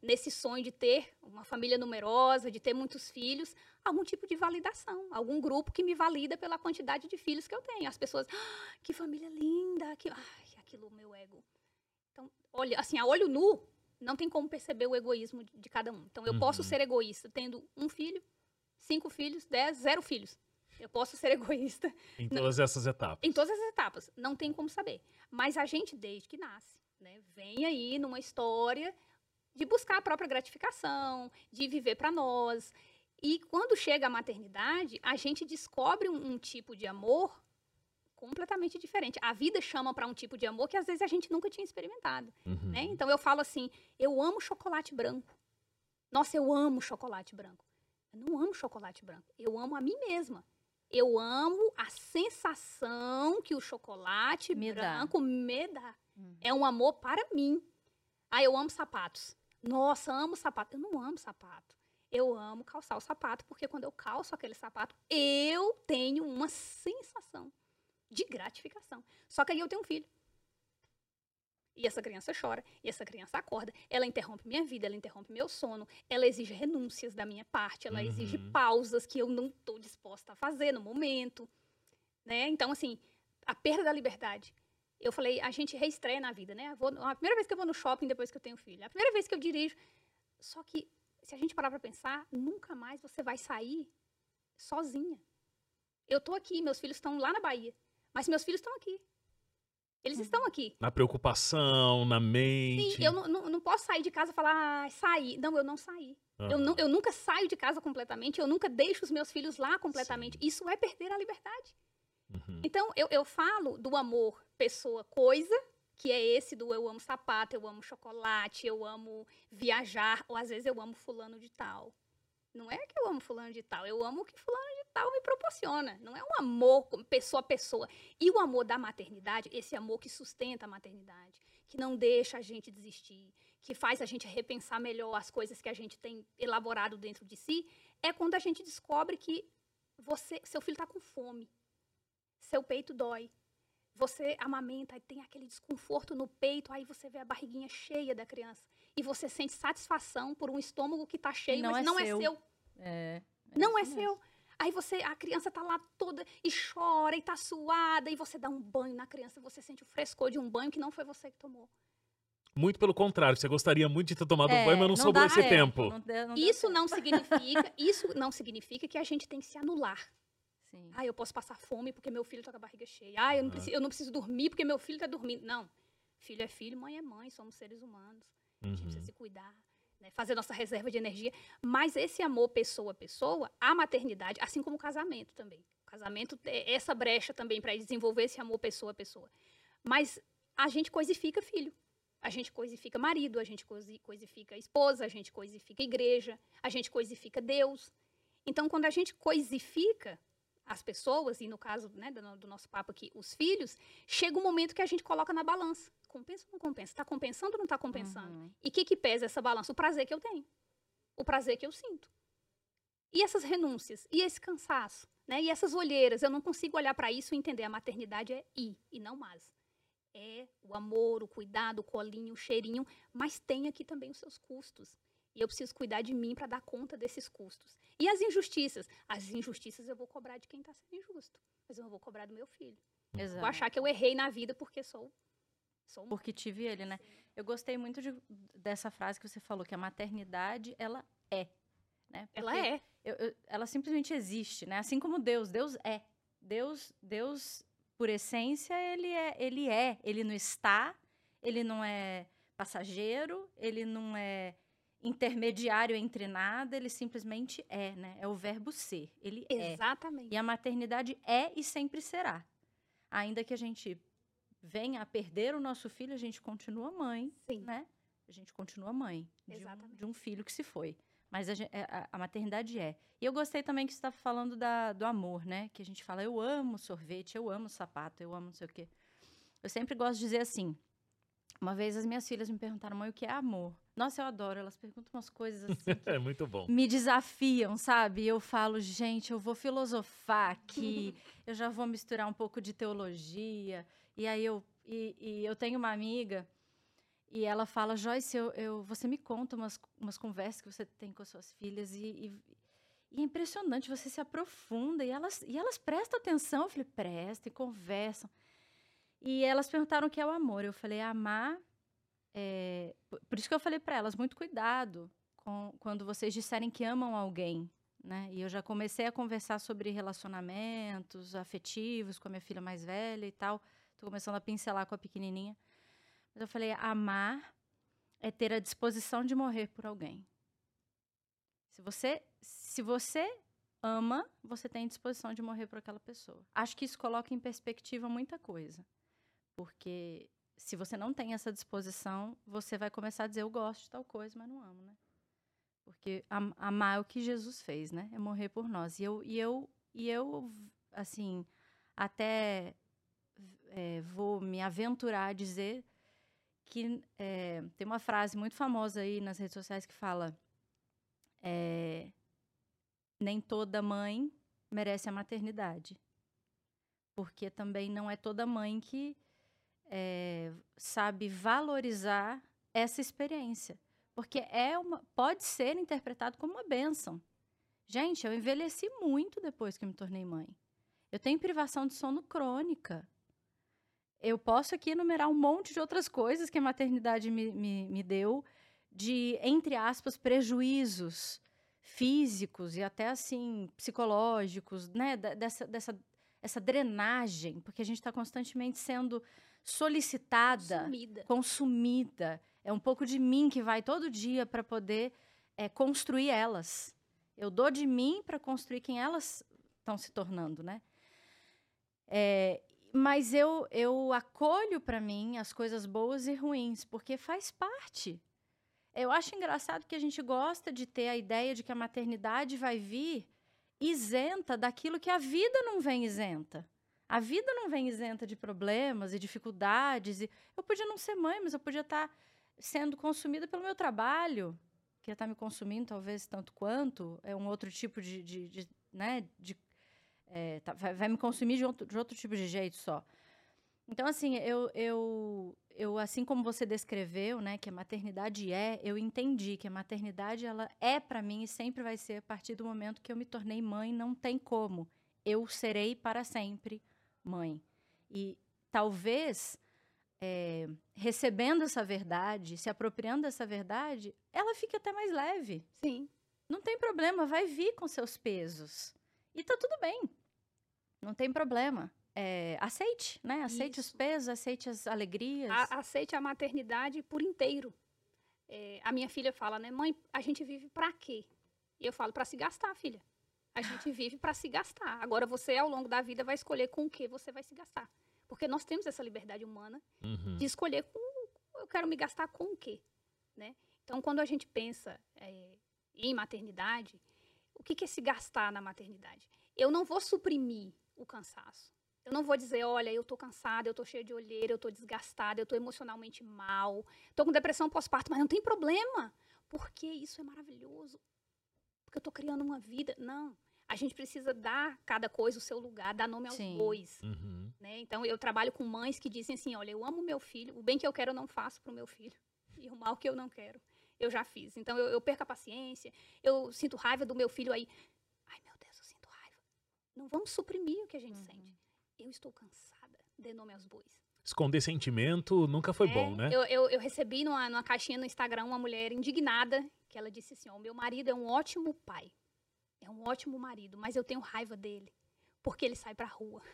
nesse sonho de ter uma família numerosa, de ter muitos filhos, algum tipo de validação, algum grupo que me valida pela quantidade de filhos que eu tenho. As pessoas, que família linda, aquilo, meu ego. Então, olha, assim, a olho nu, não tem como perceber o egoísmo de cada um. Então, eu posso ser egoísta tendo 1 filho, 5 filhos, 10, 0 filhos. Eu posso ser egoísta. Em todas essas etapas. Em todas as etapas. Não tem como saber. Mas a gente, desde que nasce, né, vem aí numa história de buscar a própria gratificação, de viver para nós. E quando chega a maternidade, a gente descobre um tipo de amor completamente diferente. A vida chama para um tipo de amor que às vezes a gente nunca tinha experimentado. Né? Então eu falo assim, eu amo chocolate branco. Nossa, eu amo chocolate branco. Eu não amo chocolate branco. Eu amo a mim mesma. Eu amo a sensação que o chocolate branco me dá. É um amor para mim. Eu amo sapatos. Nossa, amo sapato. Eu não amo sapato. Eu amo calçar o sapato, porque quando eu calço aquele sapato, eu tenho uma sensação de gratificação. Só que aí eu tenho um filho. E essa criança chora, e essa criança acorda, ela interrompe minha vida, ela interrompe meu sono, ela exige renúncias da minha parte, ela exige pausas que eu não estou disposta a fazer no momento, né? Então, assim, a perda da liberdade. Eu falei, a gente reestreia na vida, né? A primeira vez que eu vou no shopping depois que eu tenho filho, a primeira vez que eu dirijo. Só que, se a gente parar pra pensar, nunca mais você vai sair sozinha. Eu tô aqui, meus filhos estão lá na Bahia, mas meus filhos estão aqui. Eles estão aqui. Na preocupação, na mente. Sim, eu não posso sair de casa e falar, saí. Não, eu não saí. Eu nunca saio de casa completamente, eu nunca deixo os meus filhos lá completamente. Sim. Isso é perder a liberdade. Então, eu falo do amor pessoa-coisa, que é esse do eu amo sapato, eu amo chocolate, eu amo viajar, ou às vezes eu amo fulano de tal. Não é que eu amo fulano de tal, eu amo o que fulano de tal me proporciona. Não é um amor pessoa a pessoa. E o amor da maternidade, esse amor que sustenta a maternidade, que não deixa a gente desistir, que faz a gente repensar melhor as coisas que a gente tem elaborado dentro de si, é quando a gente descobre que seu filho está com fome, seu peito dói, você amamenta, tem aquele desconforto no peito, aí você vê a barriguinha cheia da criança. E você sente satisfação por um estômago que está cheio, mas não é seu. Não é seu. Aí a criança tá lá toda e chora e tá suada, e você dá um banho na criança, você sente o frescor de um banho que não foi você que tomou. Muito pelo contrário, você gostaria muito de ter tomado um banho, mas não sobrou esse tempo. Isso não significa que a gente tem que se anular. Sim. Eu posso passar fome porque meu filho tá com a barriga cheia. Eu não preciso dormir porque meu filho tá dormindo. Não. Filho é filho, mãe é mãe, somos seres humanos. A gente precisa se cuidar, né? Fazer nossa reserva de energia. Mas esse amor pessoa a pessoa, a maternidade, assim como o casamento também. O casamento é essa brecha também para desenvolver esse amor pessoa a pessoa. Mas a gente coisifica filho. A gente coisifica marido, a gente coisifica esposa, a gente coisifica igreja, a gente coisifica Deus. Então, quando a gente coisifica as pessoas, e no caso, né, do nosso papo aqui, os filhos, chega um momento que a gente coloca na balança. Compensa ou não compensa? Está compensando ou não está compensando? E o que pesa essa balança? O prazer que eu tenho. O prazer que eu sinto. E essas renúncias? E esse cansaço? Né? E essas olheiras? Eu não consigo olhar para isso e entender. A maternidade é e não mas. É o amor, o cuidado, o colinho, o cheirinho, mas tem aqui também os seus custos. E eu preciso cuidar de mim para dar conta desses custos. E as injustiças? As injustiças eu vou cobrar de quem está sendo injusto. Mas eu não vou cobrar do meu filho. Exato. Vou achar que eu errei na vida porque sou porque tive ele, né? Eu gostei muito dessa frase que você falou, que a maternidade, ela é. Né? Porque ela é. Ela simplesmente existe, né? Assim como Deus. Deus é. Deus, por essência, ele não está, ele não é passageiro, ele não é intermediário entre nada, ele simplesmente é, né? É o verbo ser, ele é. Exatamente. E a maternidade é e sempre será. Ainda que a gente venha a perder o nosso filho, a gente continua mãe, sim, né? A gente continua mãe de um filho que se foi. Mas a maternidade é. E eu gostei também que você estava falando do amor, né? Que a gente fala, eu amo sorvete, eu amo sapato, eu amo não sei o quê. Eu sempre gosto de dizer assim, uma vez as minhas filhas me perguntaram, mãe, o que é amor? Nossa, eu adoro, elas perguntam umas coisas assim é muito bom. Me desafiam, sabe? E eu falo, gente, eu vou filosofar aqui, eu já vou misturar um pouco de teologia. E aí eu tenho uma amiga E ela fala, Joyce, você me conta umas conversas que você tem com as suas filhas e é impressionante, você se aprofunda e elas prestam atenção. Eu falei, prestam e conversam. E elas perguntaram o que é o amor. Eu falei, amar... Por isso que eu falei para elas, muito cuidado quando vocês disserem que amam alguém, né? E eu já comecei a conversar sobre relacionamentos afetivos com a minha filha mais velha e tal. Tô começando a pincelar com a pequenininha. Mas eu falei, amar é ter a disposição de morrer por alguém. Se você ama, você tem disposição de morrer por aquela pessoa. Acho que isso coloca em perspectiva muita coisa. Porque se você não tem essa disposição, você vai começar a dizer, eu gosto de tal coisa, mas não amo, né? Porque amar é o que Jesus fez, né? É morrer por nós. E eu assim, até vou me aventurar a dizer que tem uma frase muito famosa aí nas redes sociais que fala nem toda mãe merece a maternidade. Porque também não é toda mãe que sabe valorizar essa experiência. Porque pode ser interpretado como uma bênção. Gente, eu envelheci muito depois que me tornei mãe. Eu tenho privação de sono crônica. Eu posso aqui enumerar um monte de outras coisas que a maternidade me deu, de, entre aspas, prejuízos físicos e até, assim, psicológicos, né? Dessa drenagem, porque a gente está constantemente sendo solicitada, consumida. É um pouco de mim que vai todo dia para poder construir elas. Eu dou de mim para construir quem elas estão se tornando, né? Mas eu acolho para mim as coisas boas e ruins, porque faz parte. Eu acho engraçado que a gente gosta de ter a ideia de que a maternidade vai vir isenta daquilo que a vida não vem isenta. A vida não vem isenta de problemas e dificuldades. Eu podia não ser mãe, mas eu podia estar sendo consumida pelo meu trabalho, que ia estar me consumindo talvez tanto quanto, é um outro tipo vai me consumir de outro tipo de jeito só. Então, assim, eu assim como você descreveu, né, que a maternidade eu entendi que a maternidade ela é para mim e sempre vai ser a partir do momento que eu me tornei mãe, não tem como. Eu serei para sempre mãe. E talvez recebendo essa verdade, se apropriando dessa verdade, ela fique até mais leve. Sim. Não tem problema, vai vir com seus pesos. E tá tudo bem. Não tem problema. Aceite, né? Aceite os pesos, aceite as alegrias. Aceite a maternidade por inteiro. A minha filha fala, né? Mãe, a gente vive pra quê? E eu falo, pra se gastar, filha. A gente vive pra se gastar. Agora você, ao longo da vida, vai escolher com o que você vai se gastar. Porque nós temos essa liberdade humana de escolher eu quero me gastar com o quê, né? Então, quando a gente pensa em maternidade, o que é se gastar na maternidade? Eu não vou suprimir o cansaço. Eu não vou dizer, olha, eu tô cansada, eu tô cheia de olheira, eu tô desgastada, eu tô emocionalmente mal, tô com depressão pós-parto, mas não tem problema, porque isso é maravilhoso, porque eu tô criando uma vida. Não, a gente precisa dar cada coisa o seu lugar, dar nome aos bois. Né? Então, eu trabalho com mães que dizem assim, olha, eu amo meu filho, o bem que eu quero eu não faço pro meu filho, e o mal que eu não quero, eu já fiz. Então, eu perco a paciência, eu sinto raiva do meu filho aí. Ai, meu Deus, eu sinto raiva. Não vamos suprimir o que a gente sente. Eu estou cansada, dê nome aos bois. Esconder sentimento nunca foi bom, né? Eu recebi numa caixinha no Instagram uma mulher indignada, que ela disse assim, o meu marido é um ótimo pai, é um ótimo marido, mas eu tenho raiva dele, porque ele sai pra rua.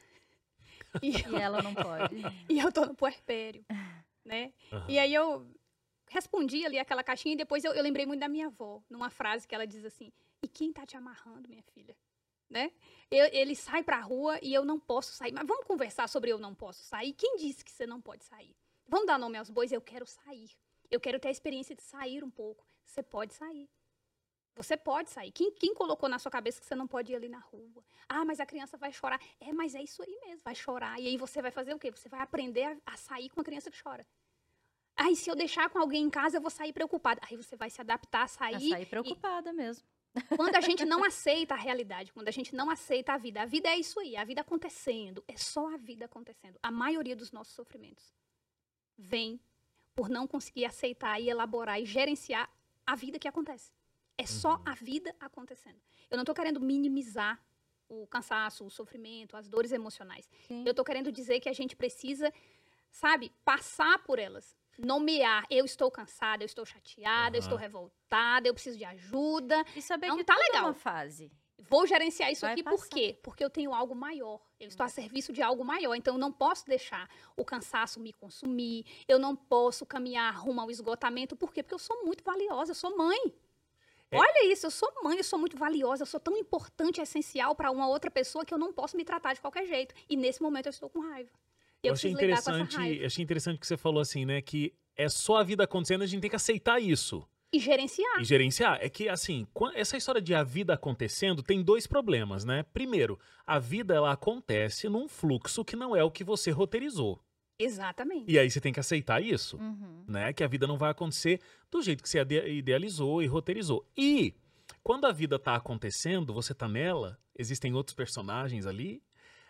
E ela não pode. E eu tô no puerpério, né? E aí eu respondi ali aquela caixinha e depois eu lembrei muito da minha avó, numa frase que ela diz assim, e quem tá te amarrando, minha filha? Né? Ele sai pra rua e eu não posso sair. Mas vamos conversar sobre eu não posso sair? Quem disse que você não pode sair? Vamos dar nome aos bois? Eu quero sair. Eu quero ter a experiência de sair um pouco. Você pode sair. Você pode sair. Quem colocou na sua cabeça que você não pode ir ali na rua? Ah, mas a criança vai chorar. Mas é isso aí mesmo, vai chorar. E aí você vai fazer o quê? Você vai aprender a sair com a criança que chora. Aí se eu deixar com alguém em casa, eu vou sair preocupada. Aí você vai se adaptar a sair. A sair preocupada mesmo. Quando a gente não aceita a realidade, quando a gente não aceita a vida é isso aí, a vida acontecendo, é só a vida acontecendo. A maioria dos nossos sofrimentos vem por não conseguir aceitar e elaborar e gerenciar a vida que acontece. É só a vida acontecendo. Eu não estou querendo minimizar o cansaço, o sofrimento, as dores emocionais. Sim. Eu estou querendo dizer que a gente precisa, sabe, passar por elas. Nomear, eu estou cansada, eu estou chateada, eu estou revoltada, eu preciso de ajuda. E saber Não que tá tudo é legal. uma fase. Vou gerenciar isso Vai aqui passar. por quê? Porque eu tenho algo maior. Eu estou a serviço de algo maior. Então, eu não posso deixar o cansaço me consumir. Eu não posso caminhar rumo ao esgotamento. Por quê? Porque eu sou muito valiosa. Eu sou mãe. Olha isso, eu sou mãe, eu sou muito valiosa. Eu sou tão importante e essencial para uma outra pessoa que eu não posso me tratar de qualquer jeito. E, nesse momento, eu estou com raiva. Eu achei preciso lidar com essa interessante, raiva. achei interessante que você falou assim, né? Que é só a vida acontecendo, a gente tem que aceitar isso. E gerenciar. E gerenciar. É que, assim, essa história de a vida acontecendo tem dois problemas, né? Primeiro, a vida, ela acontece num fluxo que não é o que você roteirizou. Exatamente. E aí você tem que aceitar isso, Uhum. né? Que a vida não vai acontecer do jeito que você idealizou e roteirizou. E quando a vida tá acontecendo, você tá nela, existem outros personagens ali,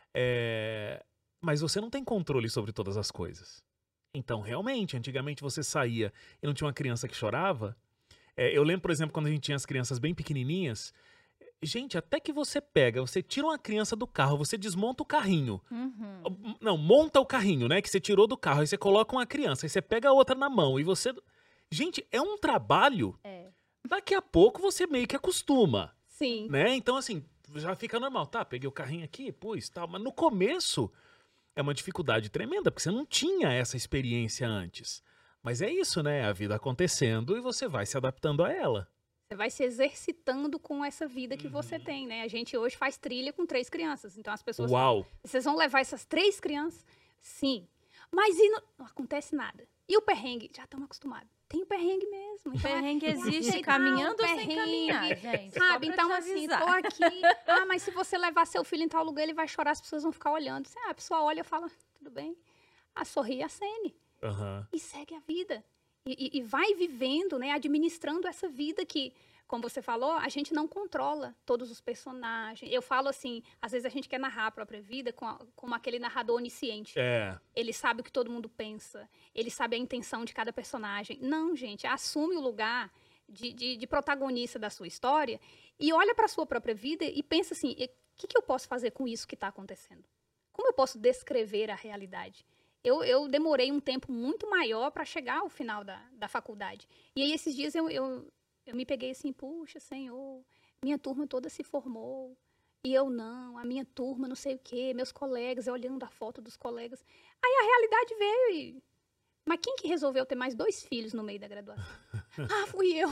mas você não tem controle sobre todas as coisas. Então, realmente, antigamente você saía e não tinha uma criança que chorava. Eu lembro, por exemplo, quando a gente tinha as crianças bem pequenininhas. Gente, até que você tira uma criança do carro, você desmonta o carrinho. Uhum. Não, monta o carrinho, né? Que você tirou do carro, aí você coloca uma criança, aí você pega a outra na mão e você... Gente, é um trabalho. É. Daqui a pouco você meio que acostuma, Sim. né? Então, assim, já fica normal. Tá, peguei o carrinho aqui, pus, tal. Mas no começo é uma dificuldade tremenda, porque você não tinha essa experiência antes. Mas é isso, né? A vida acontecendo e você vai se adaptando a ela. Você vai se exercitando com essa vida que você tem, né? A gente hoje faz trilha com 3 crianças. Então, as pessoas Uau! falam, vocês vão levar essas 3 crianças? Sim. Mas e não acontece nada. E o perrengue? Já estamos acostumados. Tem o perrengue mesmo. O Então, perrengue existe aceitar caminhando o ou sem perrengue, caminhar, gente. Só sabe? pra Então, te assim, avisar. tô aqui. Mas se você levar seu filho em tal lugar, ele vai chorar, as pessoas vão ficar olhando. A pessoa olha e fala, tudo bem. Sorri e acene. Aham. E segue a vida. E vai vivendo, né? Administrando essa vida que, como você falou, a gente não controla todos os personagens. Eu falo assim, às vezes a gente quer narrar a própria vida como aquele narrador onisciente. Ele sabe o que todo mundo pensa. Ele sabe a intenção de cada personagem. Não, gente, assume o lugar de protagonista da sua história e olha para a sua própria vida e pensa assim, o que eu posso fazer com isso que está acontecendo? Como eu posso descrever a realidade? Eu demorei um tempo muito maior para chegar ao final da faculdade. E aí, esses dias, eu me peguei assim, puxa, Senhor, minha turma toda se formou. E eu não, a minha turma, não sei o quê, meus colegas, eu olhando a foto dos colegas. Aí a realidade veio e... Mas quem que resolveu ter mais 2 filhos no meio da graduação? Fui eu.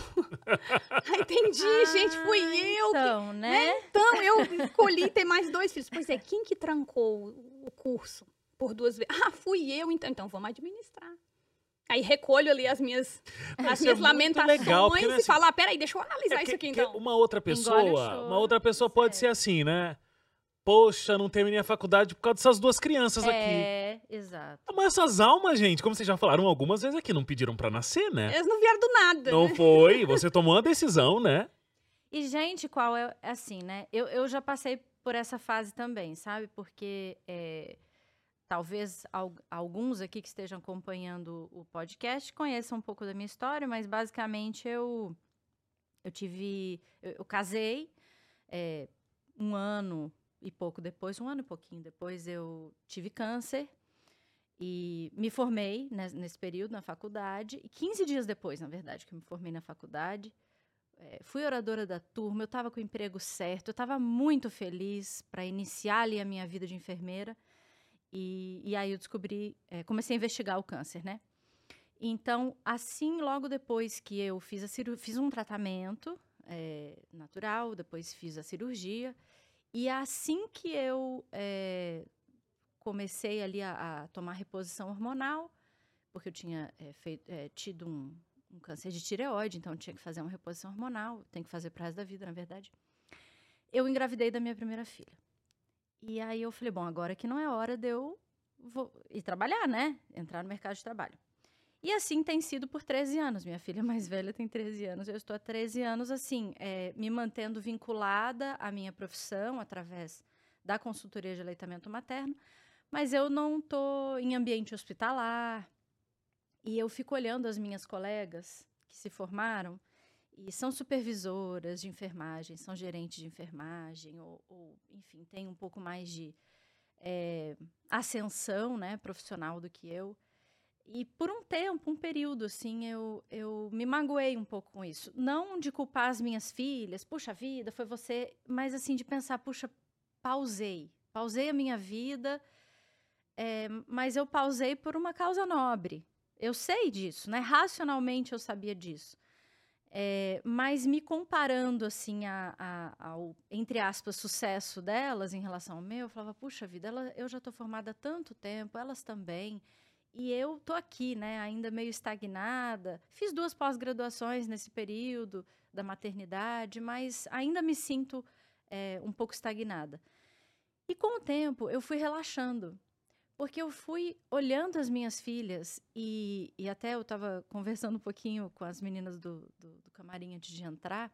Entendi, gente, fui eu. Então, né? Então, eu escolhi ter mais 2 filhos. Pois é, quem que trancou o curso por 2 vezes? Fui eu, então. Então, vamos administrar. Aí recolho ali as minhas lamentações legal, porque, né, e falo, peraí, deixa eu analisar isso aqui, então. Uma outra pessoa pode ser assim, né? Poxa, não terminei a faculdade por causa dessas 2 crianças aqui. Exato. Mas essas almas, gente, como vocês já falaram algumas vezes aqui, não pediram pra nascer, né? Eles não vieram do nada, Não né? foi, você tomou uma decisão, né? E, gente, qual é assim, né? Eu já passei por essa fase também, sabe? Porque talvez alguns aqui que estejam acompanhando o podcast conheçam um pouco da minha história, mas basicamente eu casei 1 ano e pouco depois, 1 ano e pouquinho depois, eu tive câncer e me formei nesse período na faculdade. E 15 dias depois, na verdade, que eu me formei na faculdade, fui oradora da turma, eu estava com o emprego certo, eu estava muito feliz para iniciar ali a minha vida de enfermeira. E aí eu descobri, comecei a investigar o câncer, né? Então, assim, logo depois que eu fiz um tratamento natural, depois fiz a cirurgia. E assim que eu comecei ali a tomar reposição hormonal, porque eu tinha tido um câncer de tireoide, então eu tinha que fazer uma reposição hormonal, tem que fazer pro resto da vida, na verdade. Eu engravidei da minha primeira filha. E aí eu falei, bom, agora que não é hora de eu ir trabalhar, né? Entrar no mercado de trabalho. E assim tem sido por 13 anos. Minha filha mais velha tem 13 anos. Eu estou há 13 anos, assim, me mantendo vinculada à minha profissão através da consultoria de aleitamento materno, mas eu não estou em ambiente hospitalar. E eu fico olhando as minhas colegas que se formaram e são supervisoras de enfermagem, são gerentes de enfermagem, ou enfim, têm um pouco mais de ascensão, né, profissional do que eu. E por um tempo, um período, assim, eu me magoei um pouco com isso. Não de culpar as minhas filhas, puxa vida, foi você, mas assim, de pensar, puxa, pausei a minha vida, mas eu pausei por uma causa nobre. Eu sei disso, né? Racionalmente eu sabia disso. Mas me comparando, assim, ao, entre aspas, sucesso delas em relação ao meu, eu falava, puxa vida, eu já estou formada há tanto tempo, elas também. E eu tô aqui, né, ainda meio estagnada. Fiz 2 pós-graduações nesse período da maternidade, mas ainda me sinto um pouco estagnada. E com o tempo, eu fui relaxando, porque eu fui olhando as minhas filhas e até eu estava conversando um pouquinho com as meninas do camarim antes de entrar,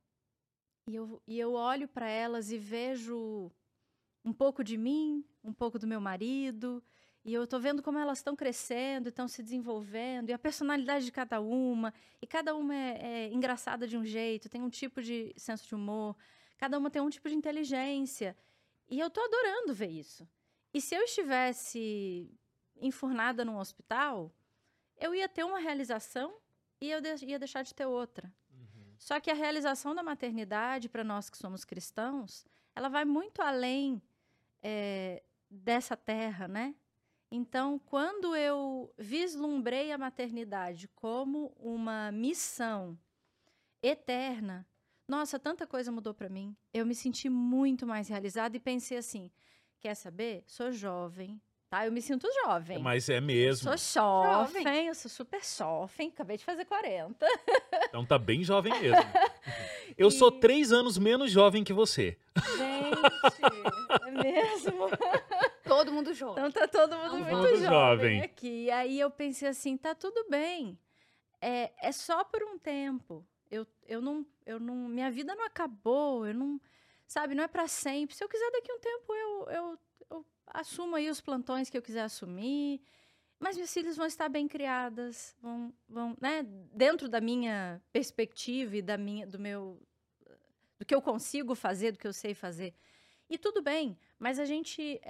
e eu olho para elas e vejo um pouco de mim, um pouco do meu marido. E eu tô vendo como elas estão crescendo, estão se desenvolvendo, e a personalidade de cada uma é engraçada de um jeito, tem um tipo de senso de humor, cada uma tem um tipo de inteligência. E eu tô adorando ver isso. E se eu estivesse enfurnada num hospital, eu ia ter uma realização e eu ia deixar de ter outra. Uhum. Só que a realização da maternidade, para nós que somos cristãos, ela vai muito além dessa terra, né? Então, quando eu vislumbrei a maternidade como uma missão eterna, nossa, tanta coisa mudou para mim. Eu me senti muito mais realizada e pensei assim, quer saber? Sou jovem, tá? Eu me sinto jovem. Mas é mesmo. Eu sou jovem, eu sou super jovem, acabei de fazer 40. Então tá bem jovem mesmo. Eu sou 3 anos menos jovem que você. Gente, é mesmo? Todo mundo jovem. Então tá todo mundo muito jovem aqui. E aí eu pensei assim, tá tudo bem. É só por um tempo. Eu não, minha vida não acabou, eu não, sabe, não é para sempre. Se eu quiser daqui a um tempo eu assumo aí os plantões que eu quiser assumir. Mas minhas filhas vão estar bem criadas, vão, né, dentro da minha perspectiva e do que eu consigo fazer, do que eu sei fazer. E tudo bem, mas a gente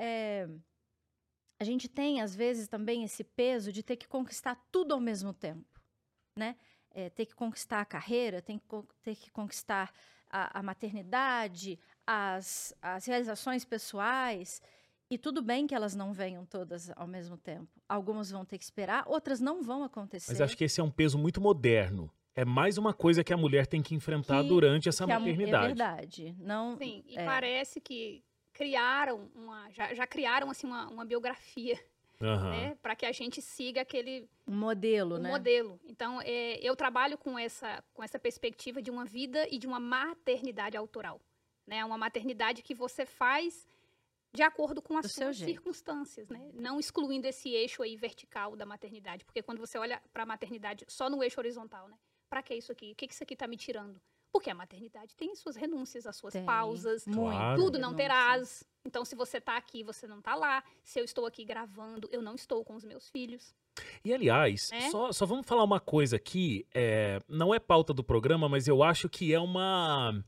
tem, às vezes, também esse peso de ter que conquistar tudo ao mesmo tempo, né? Ter que conquistar a carreira, ter que conquistar a maternidade, as realizações pessoais. E tudo bem que elas não venham todas ao mesmo tempo. Algumas vão ter que esperar, outras não vão acontecer. Mas acho que esse é um peso muito moderno. É mais uma coisa que a mulher tem que enfrentar durante essa maternidade. É verdade. Não, sim, e parece que criaram já criaram assim uma biografia, né, para que a gente siga aquele modelo, né? Modelo. Então, eu trabalho com essa perspectiva de uma vida e de uma maternidade autoral, né? Uma maternidade que você faz de acordo com as suas circunstâncias, né? Não excluindo esse eixo aí vertical da maternidade, porque quando você olha para a maternidade só no eixo horizontal, né? Para que isso aqui? O que isso aqui está me tirando? Porque a maternidade tem suas renúncias, as suas pausas, tudo não terás. Então, se você está aqui, você não está lá. Se eu estou aqui gravando, eu não estou com os meus filhos. E, aliás, só vamos falar uma coisa aqui. Não é pauta do programa, mas eu acho que é uma...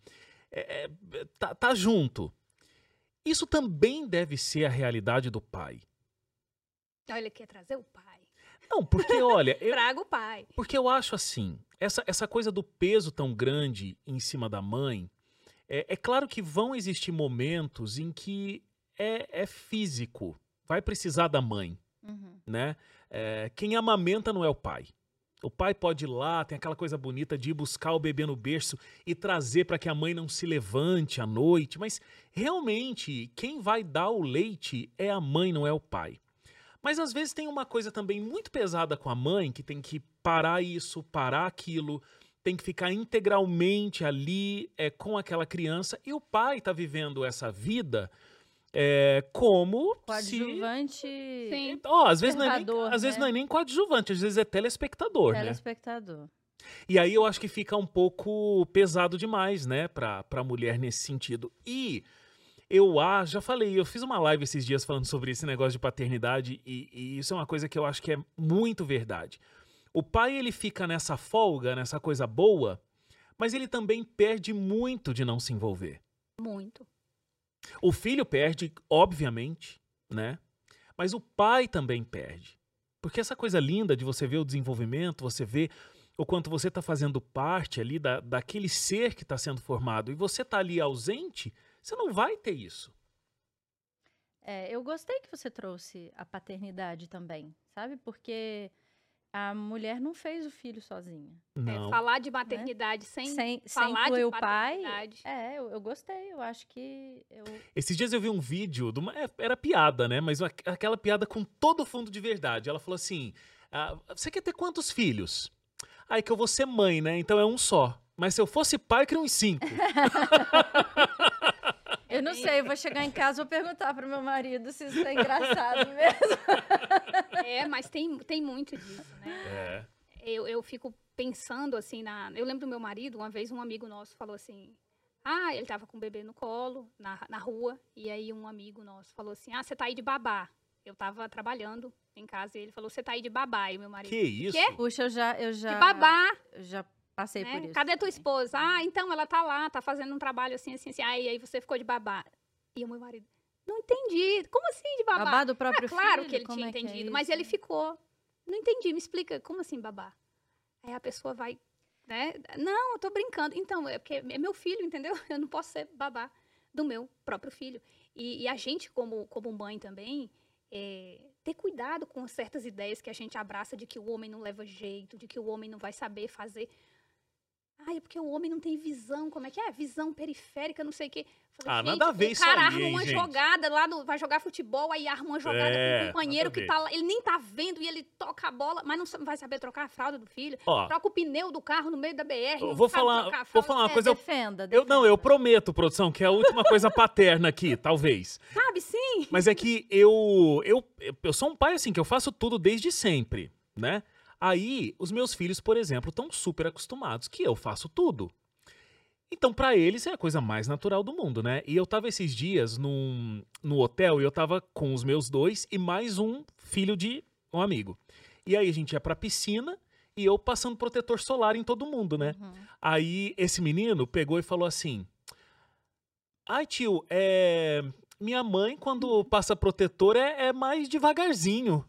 tá junto. Isso também deve ser a realidade do pai. Olha, ele quer trazer o pai. Não, porque, olha... Traga o pai. Porque eu acho assim, essa coisa do peso tão grande em cima da mãe, é claro que vão existir momentos em que é físico, vai precisar da mãe, né? Quem amamenta não é o pai. O pai pode ir lá, tem aquela coisa bonita de ir buscar o bebê no berço e trazer para que a mãe não se levante à noite, mas realmente quem vai dar o leite é a mãe, não é o pai. Mas às vezes tem uma coisa também muito pesada com a mãe, que tem que parar isso, parar aquilo, tem que ficar integralmente ali com aquela criança, e o pai está vivendo essa vida como coadjuvante. Sim. Às vezes não é nem coadjuvante, às vezes é telespectador, né? E aí eu acho que fica um pouco pesado demais, né, pra mulher nesse sentido. E já falei, eu fiz uma live esses dias falando sobre esse negócio de paternidade e isso é uma coisa que eu acho que é muito verdade. O pai, ele fica nessa folga, nessa coisa boa, mas ele também perde muito de não se envolver. Muito. O filho perde, obviamente, né? Mas o pai também perde. Porque essa coisa linda de você ver o desenvolvimento, você ver o quanto você está fazendo parte ali daquele ser que está sendo formado, e você está ali ausente, você não vai ter isso. Eu gostei que você trouxe a paternidade também, sabe? Porque a mulher não fez o filho sozinha. Não. Falar de maternidade sem falar incluir de o pai. paternidade. Eu gostei. Eu acho que Esses dias eu vi um vídeo, era piada, né? Mas aquela piada com todo o fundo de verdade. Ela falou assim, você quer ter quantos filhos? Aí que eu vou ser mãe, né? Então é um só. Mas se eu fosse pai, eu queria uns 5. Eu não sei, eu vou chegar em casa e vou perguntar pro meu marido se isso é engraçado mesmo. Mas tem muito disso, né? Eu fico pensando assim, eu lembro do meu marido, uma vez um amigo nosso falou assim, ele tava com o bebê no colo, na rua, e aí um amigo nosso falou assim, você tá aí de babá. Eu tava trabalhando em casa e ele falou, você tá aí de babá, e o meu marido... Que isso? Quê? Puxa, eu já De babá. Eu já passei por isso. Cadê tua também. esposa? Então ela tá lá, tá fazendo um trabalho assim, assim, assim. Aí você ficou de babá. E o meu marido, não entendi. Como assim de babá? Babá do próprio Claro filho? que ele Como tinha é que é entendido, mas isso? ele ficou. Não entendi, me explica, como assim babá? Aí a pessoa vai, né? Não, eu tô brincando. Então, é porque é meu filho, entendeu? Eu não posso ser babá do meu próprio filho. E a gente, como mãe também, ter cuidado com certas ideias que a gente abraça de que o homem não leva jeito, de que o homem não vai saber fazer. É porque o homem não tem visão, como é que é? Visão periférica, não sei o quê. Falei, nada a ver isso o cara aí, arma hein, uma gente? jogada lá, vai jogar futebol, aí arma uma jogada com um companheiro nada a que tá lá, ele nem tá vendo e ele toca a bola, mas não vai saber trocar a fralda do filho. Ó, Troca o pneu do carro no meio da BR, eu não vou sabe falar trocar a fralda. uma coisa. Defenda. Eu prometo, produção, que é a última coisa paterna aqui, talvez. Sabe, sim. Mas é que eu sou um pai assim, que eu faço tudo desde sempre, né? Aí, os meus filhos, por exemplo, estão super acostumados que eu faço tudo. Então, pra eles, é a coisa mais natural do mundo, né? E eu tava esses dias no hotel e eu tava com os meus 2 e mais um filho de um amigo. E aí a gente ia pra piscina e eu passando protetor solar em todo mundo, né? Uhum. Aí esse menino pegou e falou assim, ai tio, minha mãe quando passa protetor é mais devagarzinho.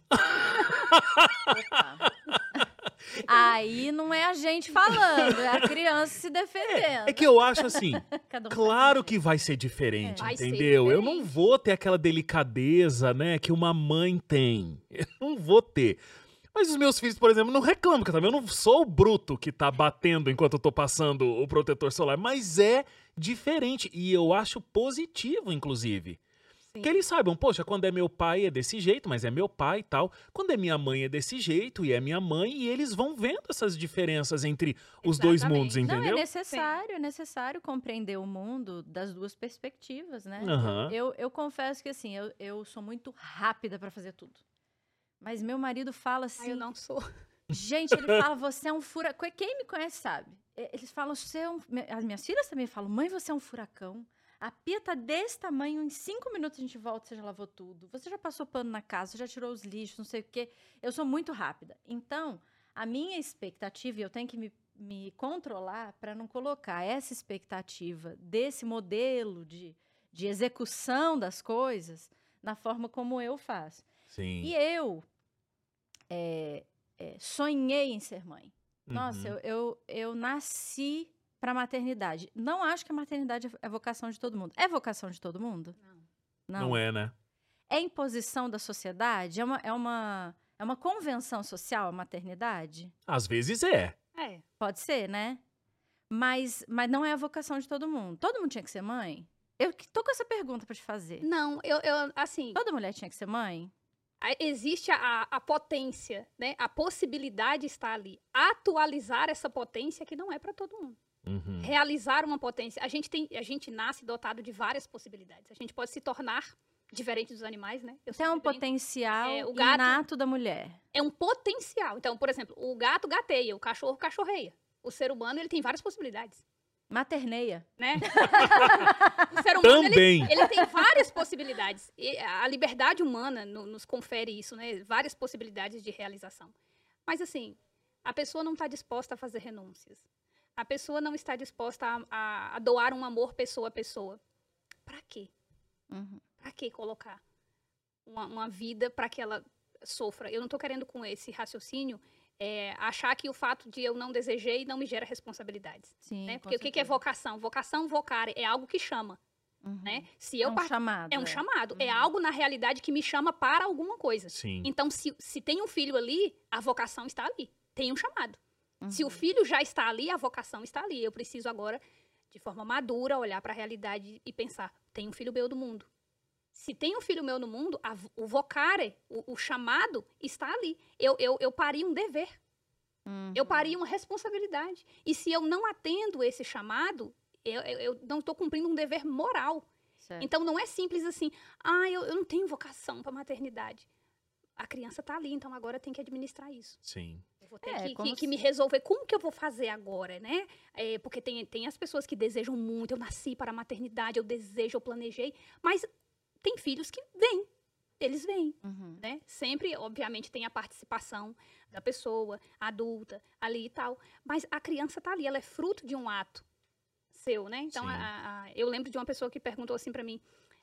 Opa. Aí não é a gente falando, é a criança se defendendo. É que eu acho assim, Cada um claro faz um que vai ser diferente, Vai ser entendeu? Eu não diferente. vou ter aquela delicadeza, né, que uma mãe tem. Eu não vou ter. Mas os meus filhos, por exemplo, não reclamam, que eu não sou o bruto que tá batendo enquanto eu tô passando o protetor solar, mas é diferente e eu acho positivo, inclusive. Sim. Que eles saibam, poxa, quando é meu pai é desse jeito, mas é meu pai e tal. Quando é minha mãe é desse jeito e é minha mãe, e eles vão vendo essas diferenças entre os dois Exatamente. mundos, Não, entendeu? é necessário compreender o mundo das duas perspectivas, né? Aham. Eu confesso que, assim, eu sou muito rápida pra fazer tudo. Mas meu marido fala assim... Eu não sou. Gente, ele fala, você é um furacão. Quem me conhece sabe. Eles falam, você é um... As minhas filhas também falam, mãe, você é um furacão. A pia tá desse tamanho, em 5 minutos a gente volta, você já lavou tudo. Você já passou pano na casa, você já tirou os lixos, não sei o quê. Eu sou muito rápida. Então, a minha expectativa, e eu tenho que me controlar para não colocar essa expectativa desse modelo de execução das coisas na forma como eu faço. Sim. E eu sonhei em ser mãe. Nossa, eu nasci para maternidade. Não acho que a maternidade é vocação de todo mundo. É vocação de todo mundo? Não é, né? É imposição da sociedade? É uma convenção social a maternidade? Às vezes é. Pode ser, né? Mas não é a vocação de todo mundo. Todo mundo tinha que ser mãe? Eu tô com essa pergunta para te fazer. Não, assim... Toda mulher tinha que ser mãe? Existe a potência, né? A possibilidade está ali. Atualizar essa potência que não é para todo mundo. Uhum. Realizar uma potência. A gente nasce dotado de várias possibilidades. A gente pode se tornar diferente dos animais, né? Então é um potencial o gato- inato da mulher. É um potencial. Então, por exemplo, o gato gateia, o cachorro cachorreia. O ser humano, ele tem várias possibilidades, Materneia. né? O ser humano, Também. ele tem várias possibilidades. E a liberdade humana nos confere isso, né? Várias possibilidades de realização. Mas, assim, A pessoa não está disposta a fazer renúncias. A pessoa não está disposta a doar um amor pessoa a pessoa. Para quê? Para que colocar uma vida para que ela sofra? Eu não estou querendo com esse raciocínio achar que o fato de eu não desejei não me gera responsabilidades. Sim, né? Porque o que é vocação? Vocação, vocare, é algo que chama. Né? Se eu É um chamado. É um chamado. É algo, na realidade, que me chama para alguma coisa. Sim. Então, se tem um filho ali, a vocação está ali. Tem um chamado. Se o filho já está ali, a vocação está ali. Eu preciso agora, de forma madura, olhar para a realidade e pensar, tem um filho meu do mundo. Se tem um filho meu no mundo, o vocare, o chamado, está ali. Eu pari um dever. Eu pari uma responsabilidade. E se eu não atendo esse chamado, eu não estou cumprindo um dever moral. Certo. Então, não é simples assim, eu não tenho vocação para maternidade. A criança está ali, então agora tem que administrar isso. Sim. Eu vou ter que me resolver. Como que eu vou fazer agora, né? Porque tem as pessoas que desejam muito. Eu nasci para a maternidade, eu desejo, eu planejei. Mas tem filhos que vêm. Eles vêm, né? Sempre, obviamente, tem a participação da pessoa adulta ali e tal. Mas a criança está ali, ela é fruto de um ato seu, né? Então, eu lembro de uma pessoa que perguntou assim para mim,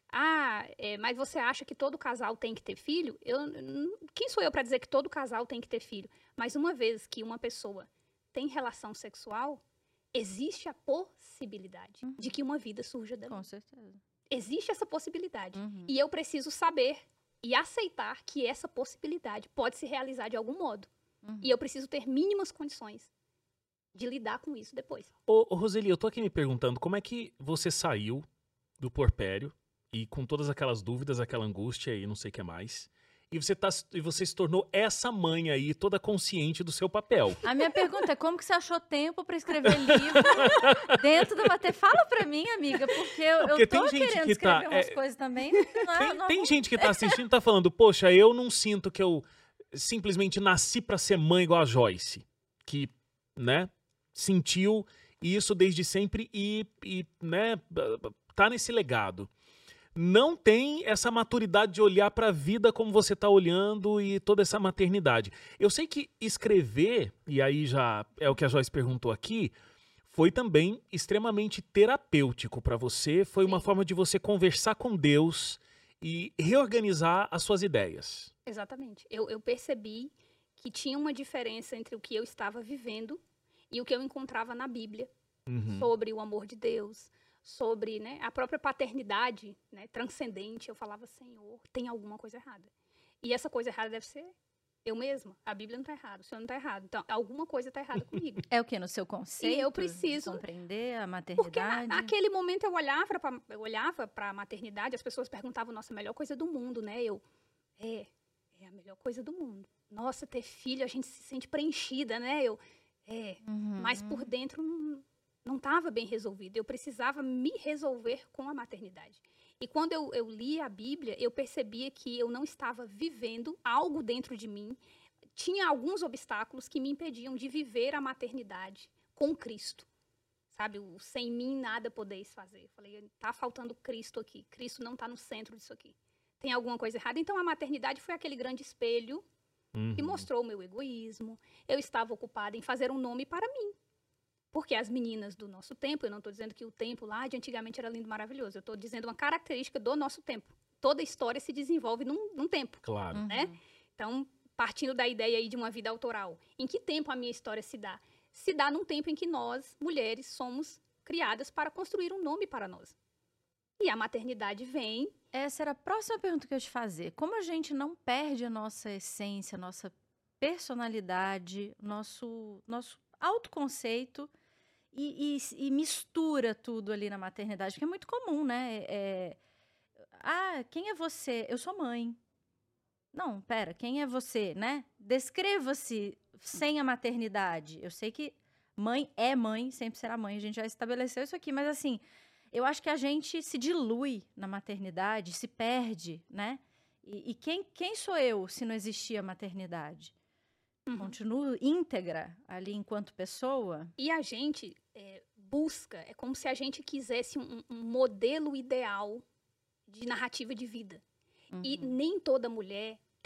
mas você acha que todo casal tem que ter filho? Quem sou eu para dizer que todo casal tem que ter filho? Mas uma vez que uma pessoa tem relação sexual, existe a possibilidade de que uma vida surja dali. Com certeza. Existe essa possibilidade. E eu preciso saber e aceitar que essa possibilidade pode se realizar de algum modo. E eu preciso ter mínimas condições de lidar com isso depois. Ô, Roseli, eu tô aqui me perguntando como é que você saiu do puerpério e com todas aquelas dúvidas, aquela angústia e não sei o que mais, e você se tornou essa mãe aí, toda consciente do seu papel. A minha pergunta é como que você achou tempo para escrever livro dentro do maternidade? Fala para mim, amiga, porque eu tô querendo escrever umas coisas também. Tem gente que tá assistindo e tá falando, poxa, eu não sinto que eu simplesmente nasci para ser mãe igual a Joyce, que, né, sentiu isso desde sempre e né, tá nesse legado. Não tem essa maturidade de olhar para a vida como você tá olhando e toda essa maternidade. Eu sei que escrever, e aí já é o que a Joyce perguntou aqui, foi também extremamente terapêutico para você, foi uma forma de você conversar com Deus e reorganizar as suas ideias. Exatamente. Eu percebi que tinha uma diferença entre o que eu estava vivendo e o que eu encontrava na Bíblia sobre o amor de Deus, sobre, né, a própria paternidade, né, transcendente. Eu falava, Senhor, tem alguma coisa errada. E essa coisa errada deve ser eu mesma. A Bíblia não está errada, o Senhor não está errado. Então, alguma coisa está errada comigo. É o que? No seu conceito? E eu preciso compreender a maternidade? Porque naquele momento eu olhava para a maternidade, as pessoas perguntavam, nossa, a melhor coisa do mundo, né? É a melhor coisa do mundo. Nossa, ter filho, a gente se sente preenchida, né? Mas por dentro não estava bem resolvido. Eu precisava me resolver com a maternidade. E quando eu li a Bíblia, eu percebia que eu não estava vivendo algo dentro de mim. Tinha alguns obstáculos que me impediam de viver a maternidade com Cristo. Sabe, o sem mim nada podeis fazer. Eu falei, tá faltando Cristo aqui. Cristo não está no centro disso aqui. Tem alguma coisa errada? Então a maternidade foi aquele grande espelho que mostrou o meu egoísmo. Eu estava ocupada em fazer um nome para mim. Porque as meninas do nosso tempo, eu não estou dizendo que o tempo lá de antigamente era lindo e maravilhoso, eu estou dizendo uma característica do nosso tempo. Toda história se desenvolve num tempo. Claro. Né? Então, partindo da ideia aí de uma vida autoral, em que tempo a minha história se dá? Se dá num tempo em que nós, mulheres, somos criadas para construir um nome para nós. E a maternidade vem... Essa era a próxima pergunta que eu ia te fazer. Como a gente não perde a nossa essência, a nossa personalidade, nosso autoconceito e mistura tudo ali na maternidade, que é muito comum, né? Quem é você? Eu sou mãe. Não, pera, quem é você, né? Descreva-se sem a maternidade. Eu sei que mãe é mãe, sempre será mãe, a gente já estabeleceu isso aqui, mas assim, eu acho que a gente se dilui na maternidade, se perde, né? E quem sou eu se não existia maternidade? Continuo íntegra ali enquanto pessoa. E a gente busca, é como se a gente quisesse um modelo ideal de narrativa de vida. E nem toda mulher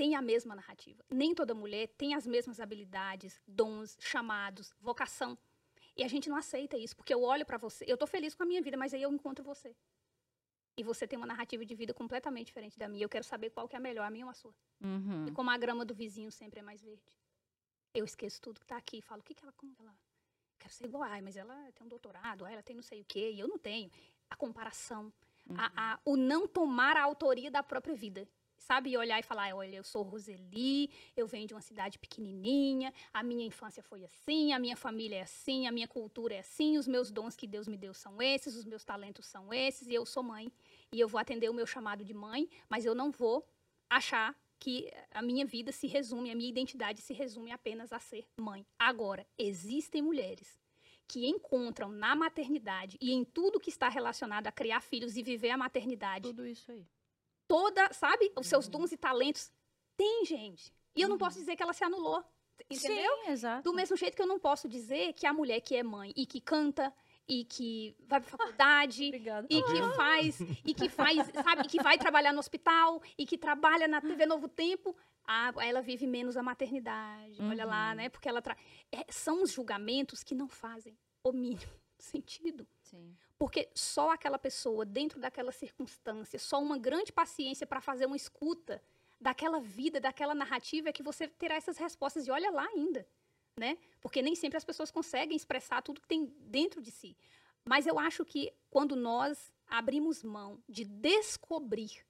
tem a mesma narrativa. Nem toda mulher tem as mesmas habilidades, dons, chamados, vocação. E a gente não aceita isso, porque eu olho pra você, eu tô feliz com a minha vida, mas aí eu encontro você. E você tem uma narrativa de vida completamente diferente da minha. Eu quero saber qual que é a melhor, a minha ou a sua. Uhum. E como a grama do vizinho sempre é mais verde. Eu esqueço tudo que tá aqui e falo, como ela... Quero ser igual, mas ela tem um doutorado, ela tem não sei o quê, e eu não tenho. A comparação, o não tomar a autoria da própria vida. Sabe? E olhar e falar, olha, eu sou Roseli, eu venho de uma cidade pequenininha, a minha infância foi assim, a minha família é assim, a minha cultura é assim, os meus dons que Deus me deu são esses, os meus talentos são esses, e eu sou mãe. E eu vou atender o meu chamado de mãe, mas eu não vou achar que a minha vida se resume, a minha identidade se resume apenas a ser mãe. Agora, existem mulheres que encontram na maternidade e em tudo que está relacionado a criar filhos e viver a maternidade. Tudo isso aí. Sabe? Os seus dons e talentos. Tem, gente. E eu não posso dizer que ela se anulou. Entendeu? Sim, exato. Do mesmo jeito que eu não posso dizer que a mulher que é mãe e que canta e que vai pra faculdade Obrigada. e que faz, sabe, que vai trabalhar no hospital e que trabalha na TV Novo Tempo, ela vive menos a maternidade. Olha lá, né? Porque ela são os julgamentos que não fazem o mínimo sentido. Sim. Porque só aquela pessoa, dentro daquela circunstância, só uma grande paciência para fazer uma escuta daquela vida, daquela narrativa, é que você terá essas respostas. E olha lá ainda, né? Porque nem sempre as pessoas conseguem expressar tudo que tem dentro de si. Mas eu acho que quando nós abrimos mão de descobrir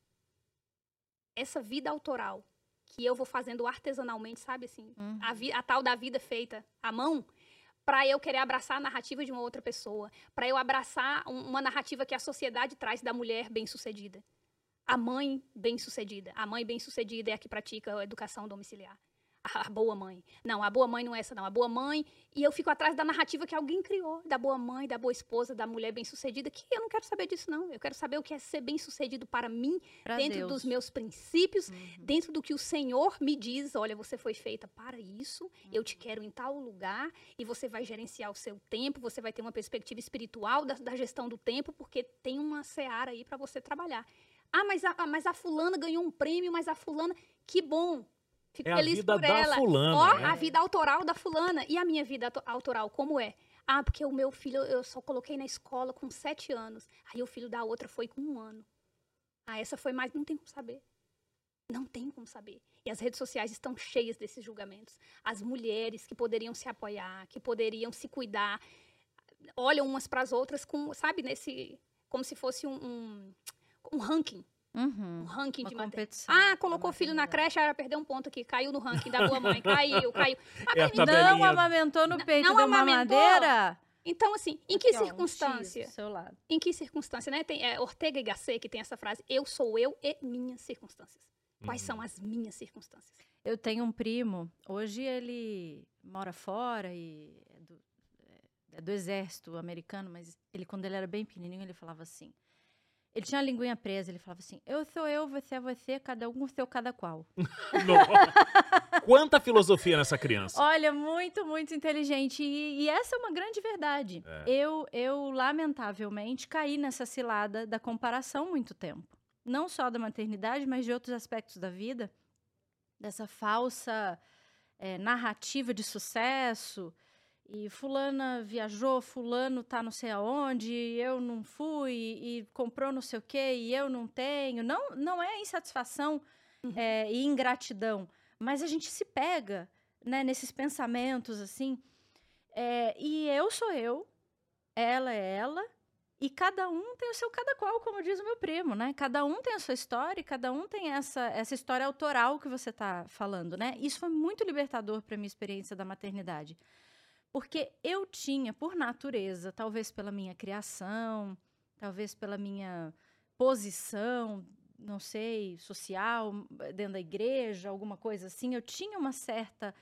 essa vida autoral, que eu vou fazendo artesanalmente, sabe assim? A tal da vida feita à mão, para eu querer abraçar a narrativa de uma outra pessoa, para eu abraçar uma narrativa que a sociedade traz da mulher bem-sucedida. A mãe bem-sucedida. A mãe bem-sucedida é a que pratica a educação domiciliar. A boa mãe. Não, a boa mãe não é essa, não. A boa mãe... E eu fico atrás da narrativa que alguém criou, da boa mãe, da boa esposa, da mulher bem-sucedida, que eu não quero saber disso, não. Eu quero saber o que é ser bem-sucedido para mim, Pra dentro Deus. dos meus princípios, dentro do que o Senhor me diz. Olha, você foi feita para isso, eu te quero em tal lugar, e você vai gerenciar o seu tempo, você vai ter uma perspectiva espiritual da gestão do tempo, porque tem uma seara aí para você trabalhar. Mas a fulana ganhou um prêmio, mas a fulana... Que bom! Fico feliz vida por da ela. fulana, Ó, né? a vida autoral da fulana. E a minha vida autoral, como é? Porque o meu filho, eu só coloquei na escola com 7 anos. Aí o filho da outra foi com 1 ano. Essa foi mais... Não tem como saber. Não tem como saber. E as redes sociais estão cheias desses julgamentos. As mulheres que poderiam se apoiar, que poderiam se cuidar, olham umas para as outras com, sabe, como se fosse um ranking. Um ranking Uma de competição. colocou o filho na creche, perdeu um ponto aqui, caiu no ranking da boa mãe, caiu. É a tabelinha. Não amamentou no peito, Não deu uma amamentou? madeira. Então, assim, em que Aqui, ó, um circunstância? X do seu lado. Em que circunstância, né? Tem Ortega y Gasset que tem essa frase, eu sou eu e minhas circunstâncias. Quais são as minhas circunstâncias? Eu tenho um primo, hoje ele mora fora e é do exército americano, mas quando ele era bem pequenininho, ele falava assim. Ele tinha a linguinha presa, ele falava assim, eu sou eu, você é você, cada um o seu cada qual. Quanta filosofia nessa criança. Olha, muito, muito inteligente. E essa é uma grande verdade. Eu, lamentavelmente, caí nessa cilada da comparação muito tempo. Não só da maternidade, mas de outros aspectos da vida. Dessa falsa narrativa de sucesso. E fulana viajou, fulano tá não sei aonde, eu não fui, e comprou não sei o quê, e eu não tenho. Não é insatisfação e ingratidão, mas a gente se pega, né, nesses pensamentos, assim. E eu sou eu, ela é ela, e cada um tem o seu cada qual, como diz o meu primo, né? Cada um tem a sua história, e cada um tem essa história autoral que você tá falando, né? Isso foi muito libertador para minha experiência da maternidade. Porque eu tinha, por natureza, talvez pela minha criação, talvez pela minha posição, não sei, social, dentro da igreja, alguma coisa assim, eu tinha uma certa...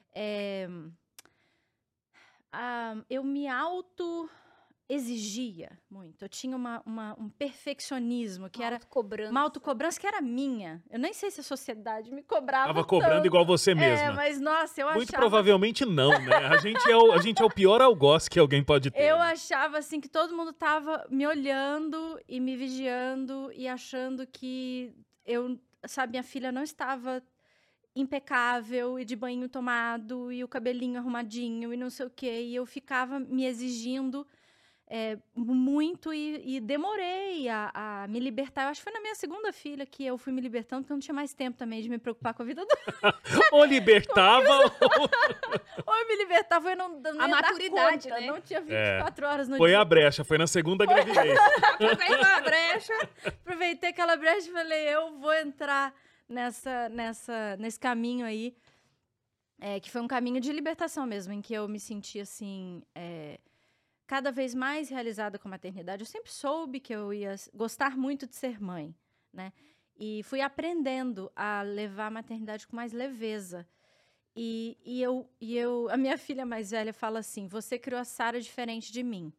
eu me auto-exigia muito. Eu tinha um perfeccionismo que era... Uma autocobrança que era minha. Eu nem sei se a sociedade me cobrava Tava cobrando tanto. igual você mesma. Mas, nossa, eu Muito achava... provavelmente não, né? A gente é o pior algoz que alguém pode ter. Eu achava, assim, que todo mundo tava me olhando e me vigiando e achando que minha filha não estava impecável e de banho tomado e o cabelinho arrumadinho e não sei o quê. E eu ficava me exigindo muito e demorei a me libertar. Eu acho que foi na minha segunda filha que eu fui me libertando, porque eu não tinha mais tempo também de me preocupar com a vida do... Ou libertava, Ou eu me libertava, eu não ia maturidade, dar conta, né? não tinha 24 horas no foi dia. a brecha, foi na segunda gravidez. Aproveitou a brecha. Aproveitei aquela brecha e falei, eu vou entrar nesse caminho aí, que foi um caminho de libertação mesmo, em que eu me senti, assim, cada vez mais realizada com a maternidade. Eu sempre soube que eu ia gostar muito de ser mãe, né? E fui aprendendo a levar a maternidade com mais leveza. E a minha filha mais velha fala assim, você criou a Sara diferente de mim.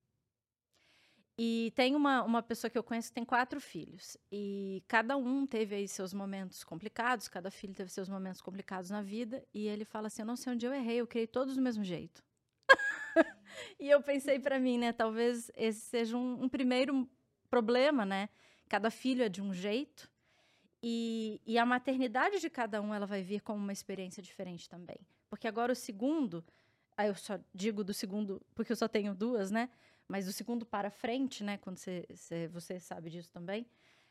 E tem uma pessoa que eu conheço que tem 4 filhos. E cada um teve aí seus momentos complicados, cada filho teve seus momentos complicados na vida. E ele fala assim, eu não sei onde eu errei, eu criei todos do mesmo jeito. E eu pensei para mim, né, talvez esse seja um primeiro problema, né? Cada filho é de um jeito. E a maternidade de cada um, ela vai vir como uma experiência diferente também. Porque agora o segundo, aí eu só digo do segundo, porque eu só tenho 2, né? Mas do segundo para frente, né? Quando você sabe disso também,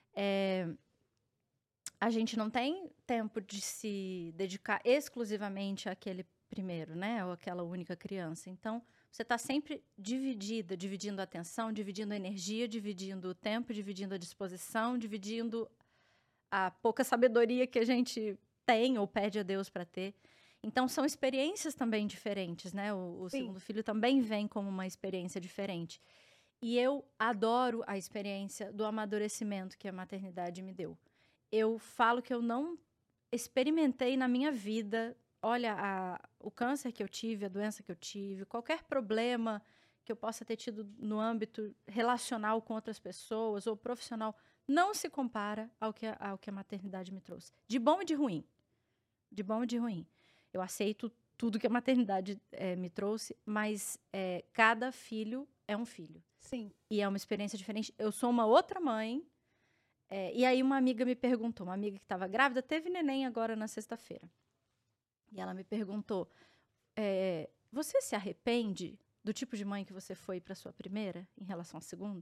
a gente não tem tempo de se dedicar exclusivamente àquele primeiro, né? Ou àquela única criança. Então, você está sempre dividindo a atenção, dividindo a energia, dividindo o tempo, dividindo a disposição, dividindo a pouca sabedoria que a gente tem ou pede a Deus para ter. Então, são experiências também diferentes, né? O segundo filho também vem como uma experiência diferente. E eu adoro a experiência do amadurecimento que a maternidade me deu. Eu falo que eu não experimentei na minha vida, olha, o câncer que eu tive, a doença que eu tive, qualquer problema que eu possa ter tido no âmbito relacional com outras pessoas ou profissional, não se compara ao que a maternidade me trouxe. De bom e de ruim. De bom e de ruim. Eu aceito tudo que a maternidade me trouxe, mas cada filho é um filho. Sim. E é uma experiência diferente. Eu sou uma outra mãe. E aí uma amiga me perguntou, uma amiga que estava grávida, teve neném agora na sexta-feira. E ela me perguntou, você se arrepende do tipo de mãe que você foi para sua primeira em relação à segunda?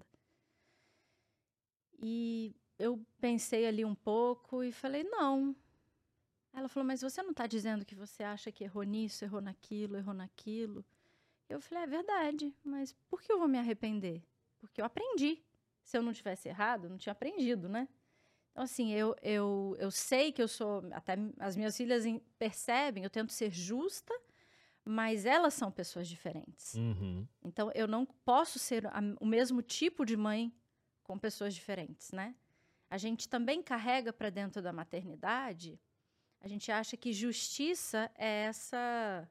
E eu pensei ali um pouco e falei, não. Ela falou, mas você não está dizendo que você acha que errou nisso, errou naquilo? Eu falei, é verdade, mas por que eu vou me arrepender? Porque eu aprendi. Se eu não tivesse errado, eu não tinha aprendido, né? Então, assim, eu sei que eu sou... Até as minhas filhas percebem, eu tento ser justa, mas elas são pessoas diferentes. Uhum. Então, eu não posso ser o mesmo tipo de mãe com pessoas diferentes, né? A gente também carrega para dentro da maternidade, a gente acha que justiça é essa...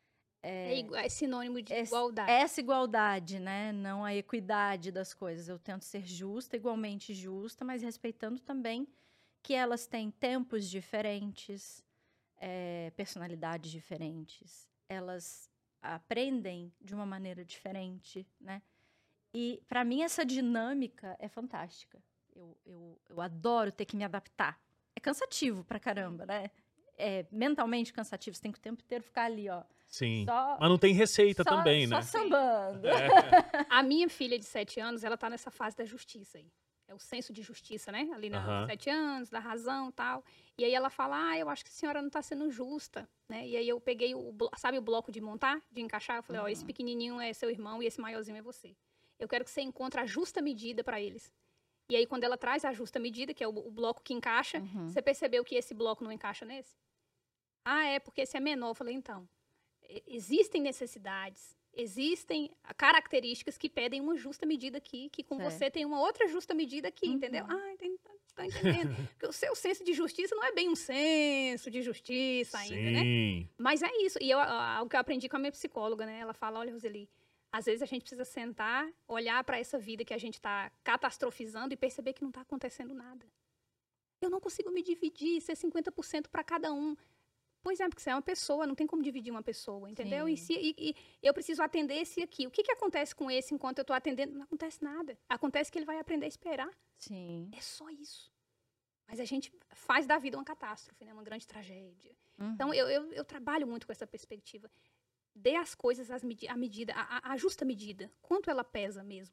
É sinônimo de igualdade. Essa igualdade, né? Não a equidade das coisas. Eu tento ser justa, igualmente justa, mas respeitando também que elas têm tempos diferentes, personalidades diferentes. Elas aprendem de uma maneira diferente, né? E, para mim, essa dinâmica é fantástica. Eu adoro ter que me adaptar. É cansativo pra caramba, né? Mentalmente cansativo. Você tem que o tempo inteiro ficar ali, ó. Sim, mas não tem receita só, também, né? Só sambando. A minha filha de 7 anos, ela tá nessa fase da justiça aí. É o senso de justiça, né? Ali nos 7 anos, da razão e tal. E aí ela fala, eu acho que a senhora não tá sendo justa, né? E aí eu peguei, sabe o bloco de montar, de encaixar? Eu falei, esse pequenininho é seu irmão e esse maiorzinho é você. Eu quero que você encontre a justa medida para eles. E aí quando ela traz a justa medida, que é o bloco que encaixa, você percebeu que esse bloco não encaixa nesse? Porque esse é menor. Eu falei, então... Existem necessidades, existem características que pedem uma justa medida aqui, que com você tem uma outra justa medida aqui, entendeu? Tá entendendo. Porque o seu senso de justiça não é bem um senso de justiça ainda, né? Mas é isso. E o que eu aprendi com a minha psicóloga, né? Ela fala, olha, Roseli, às vezes a gente precisa sentar, olhar para essa vida que a gente está catastrofizando e perceber que não está acontecendo nada. Eu não consigo me dividir, ser 50% para cada um. Pois é, porque você é uma pessoa, não tem como dividir uma pessoa, entendeu? E eu preciso atender esse aqui. O que acontece com esse enquanto eu estou atendendo? Não acontece nada. Acontece que ele vai aprender a esperar. Sim. É só isso. Mas a gente faz da vida uma catástrofe, né? Uma grande tragédia. Então, eu trabalho muito com essa perspectiva. Dê as coisas à medida, a justa medida. Quanto ela pesa mesmo.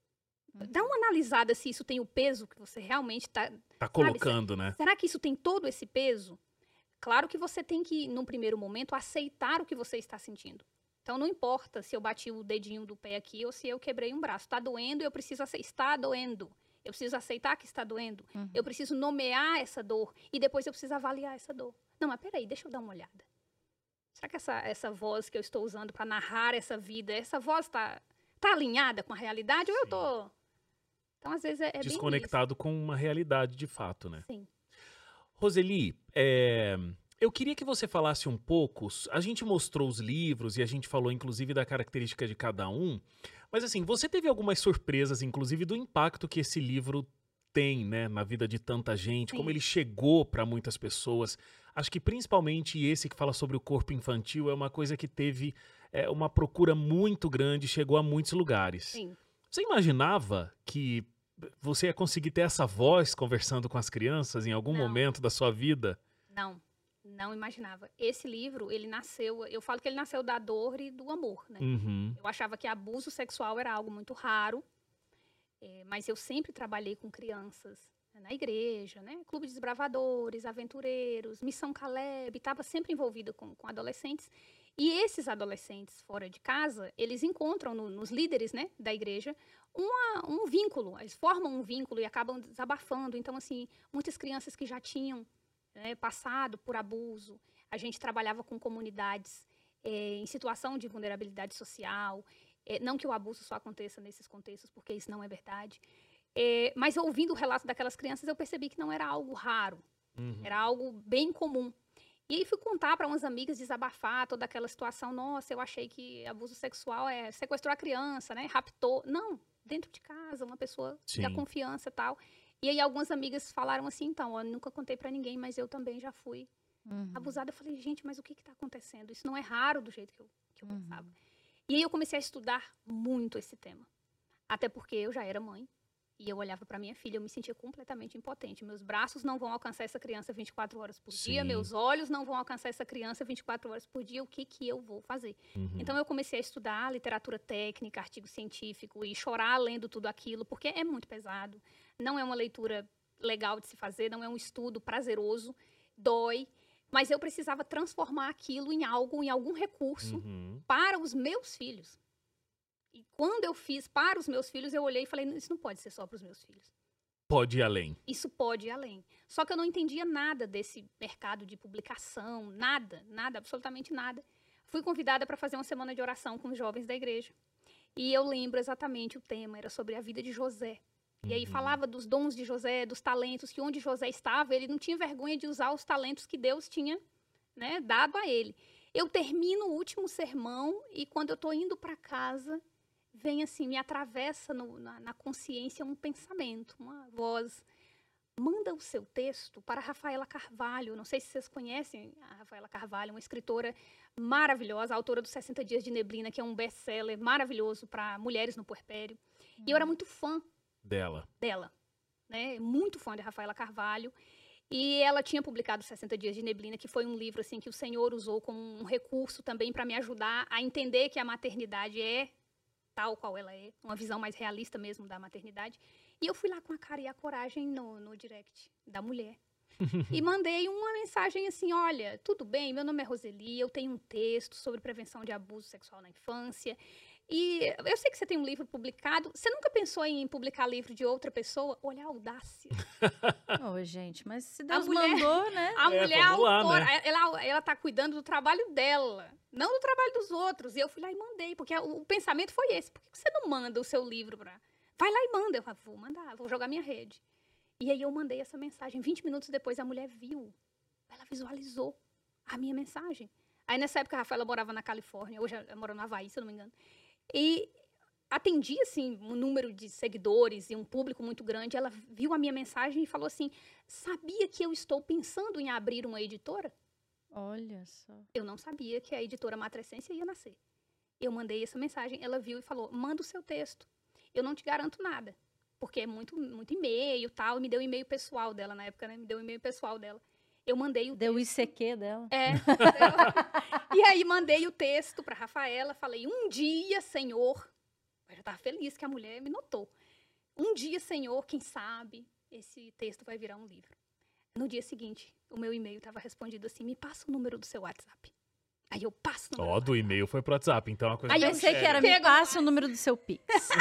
Dá uma analisada se isso tem o peso que você realmente está... Tá colocando, né? Será que isso tem todo esse peso? Claro que você tem que, num primeiro momento, aceitar o que você está sentindo. Então, não importa se eu bati o dedinho do pé aqui ou se eu quebrei um braço. Está doendo, eu preciso aceitar. Está doendo. Eu preciso aceitar que está doendo. Eu preciso nomear essa dor. E depois eu preciso avaliar essa dor. Não, mas peraí, deixa eu dar uma olhada. Será que essa voz que eu estou usando para narrar essa vida, essa voz está alinhada com a realidade? Ou eu estou... Então, às vezes, é bem desconectado com uma realidade de fato, né? Sim. Roseli, eu queria que você falasse um pouco. A gente mostrou os livros e a gente falou, inclusive, da característica de cada um. Mas, assim, você teve algumas surpresas, inclusive, do impacto que esse livro tem, né, na vida de tanta gente, Sim. como ele chegou para muitas pessoas. Acho que, principalmente, esse que fala sobre o corpo infantil é uma coisa que teve uma procura muito grande, chegou a muitos lugares. Sim. Você imaginava que você ia conseguir ter essa voz conversando com as crianças em algum momento da sua vida? Não imaginava. Esse livro, ele nasceu... Eu falo que ele nasceu da dor e do amor, né? Eu achava que abuso sexual era algo muito raro, mas eu sempre trabalhei com crianças na igreja, né? Clube de Desbravadores, Aventureiros, Missão Caleb, estava sempre envolvida com adolescentes. E esses adolescentes fora de casa, eles encontram nos líderes, né, da igreja um vínculo. Eles formam um vínculo e acabam desabafando. Então, assim, muitas crianças que já tinham passado por abuso. A gente trabalhava com comunidades em situação de vulnerabilidade social. Não que o abuso só aconteça nesses contextos, porque isso não é verdade. Mas ouvindo o relato daquelas crianças, eu percebi que não era algo raro. Era algo bem comum. E aí fui contar para umas amigas, desabafar toda aquela situação. Nossa, eu achei que abuso sexual sequestrou a criança, né? Raptou. Não, dentro de casa, uma pessoa da confiança e tal. E aí algumas amigas falaram assim, então, eu nunca contei para ninguém, mas eu também já fui abusada. Eu falei, gente, mas o que está acontecendo? Isso não é raro do jeito que eu pensava. E aí eu comecei a estudar muito esse tema. Até porque eu já era mãe. E eu olhava para minha filha, eu me sentia completamente impotente. Meus braços não vão alcançar essa criança 24 horas por dia, meus olhos não vão alcançar essa criança 24 horas por dia, o que eu vou fazer? Então eu comecei a estudar literatura técnica, artigo científico e chorar lendo tudo aquilo, porque é muito pesado. Não é uma leitura legal de se fazer, não é um estudo prazeroso, dói, mas eu precisava transformar aquilo em algo, em algum recurso para os meus filhos. E quando eu fiz para os meus filhos, eu olhei e falei, isso não pode ser só para os meus filhos. Pode ir além. Isso pode ir além. Só que eu não entendia nada desse mercado de publicação, nada, absolutamente nada. Fui convidada para fazer uma semana de oração com os jovens da igreja. E eu lembro exatamente o tema, era sobre a vida de José. E aí falava dos dons de José, dos talentos, que onde José estava, ele não tinha vergonha de usar os talentos que Deus tinha, né, dado a ele. Eu termino o último sermão e quando eu estou indo para casa, vem assim, me atravessa na consciência um pensamento, uma voz. Manda o seu texto para a Rafaela Carvalho. Não sei se vocês conhecem a Rafaela Carvalho, uma escritora maravilhosa, autora dos 60 Dias de Neblina, que é um best-seller maravilhoso para mulheres no puerpério. E eu era muito fã dela, né? Muito fã de Rafaela Carvalho. E ela tinha publicado 60 Dias de Neblina, que foi um livro assim que o Senhor usou como um recurso também para me ajudar a entender que a maternidade é tal qual ela é, uma visão mais realista mesmo da maternidade. E eu fui lá com a cara e a coragem no direct da mulher. E mandei uma mensagem assim, olha, tudo bem, meu nome é Roseli, eu tenho um texto sobre prevenção de abuso sexual na infância. E eu sei que você tem um livro publicado. Você nunca pensou em publicar livro de outra pessoa? Olha a audácia. Ô, gente, mas se Deus mandou, né? A mulher autora, lá, né? ela tá cuidando do trabalho dela, não do trabalho dos outros. E eu fui lá e mandei, porque o pensamento foi esse. Por que você não manda o seu livro pra... Vai lá e manda. Eu falei, vou mandar, vou jogar minha rede. E aí eu mandei essa mensagem. 20 minutos depois a mulher viu. Ela visualizou a minha mensagem. Aí nessa época a Rafaela morava na Califórnia, hoje ela mora no Havaí, se eu não me engano. E atendi, assim, um número de seguidores e um público muito grande. Ela viu a minha mensagem e falou assim, sabia que eu estou pensando em abrir uma editora? Olha só. Eu não sabia que a editora Matrescência ia nascer. Eu mandei essa mensagem, ela viu e falou, manda o seu texto. Eu não te garanto nada, porque é muito, muito e-mail e tal, e me deu o e-mail pessoal dela na época, né? Me deu o e-mail pessoal dela. Eu mandei o Deu o texto. ICQ dela. É. E aí mandei o texto para Rafaela, falei: "Um dia, Senhor", eu já estava feliz que a mulher me notou. "Um dia, Senhor, quem sabe esse texto vai virar um livro". No dia seguinte, o meu e-mail estava respondido assim: "Me passa o número do seu WhatsApp". Aí eu passo o número. Ó, do e-mail foi pro WhatsApp, então é uma coisa Aí eu mais Pensei que séria. era, me Pega passa o número do seu Pix.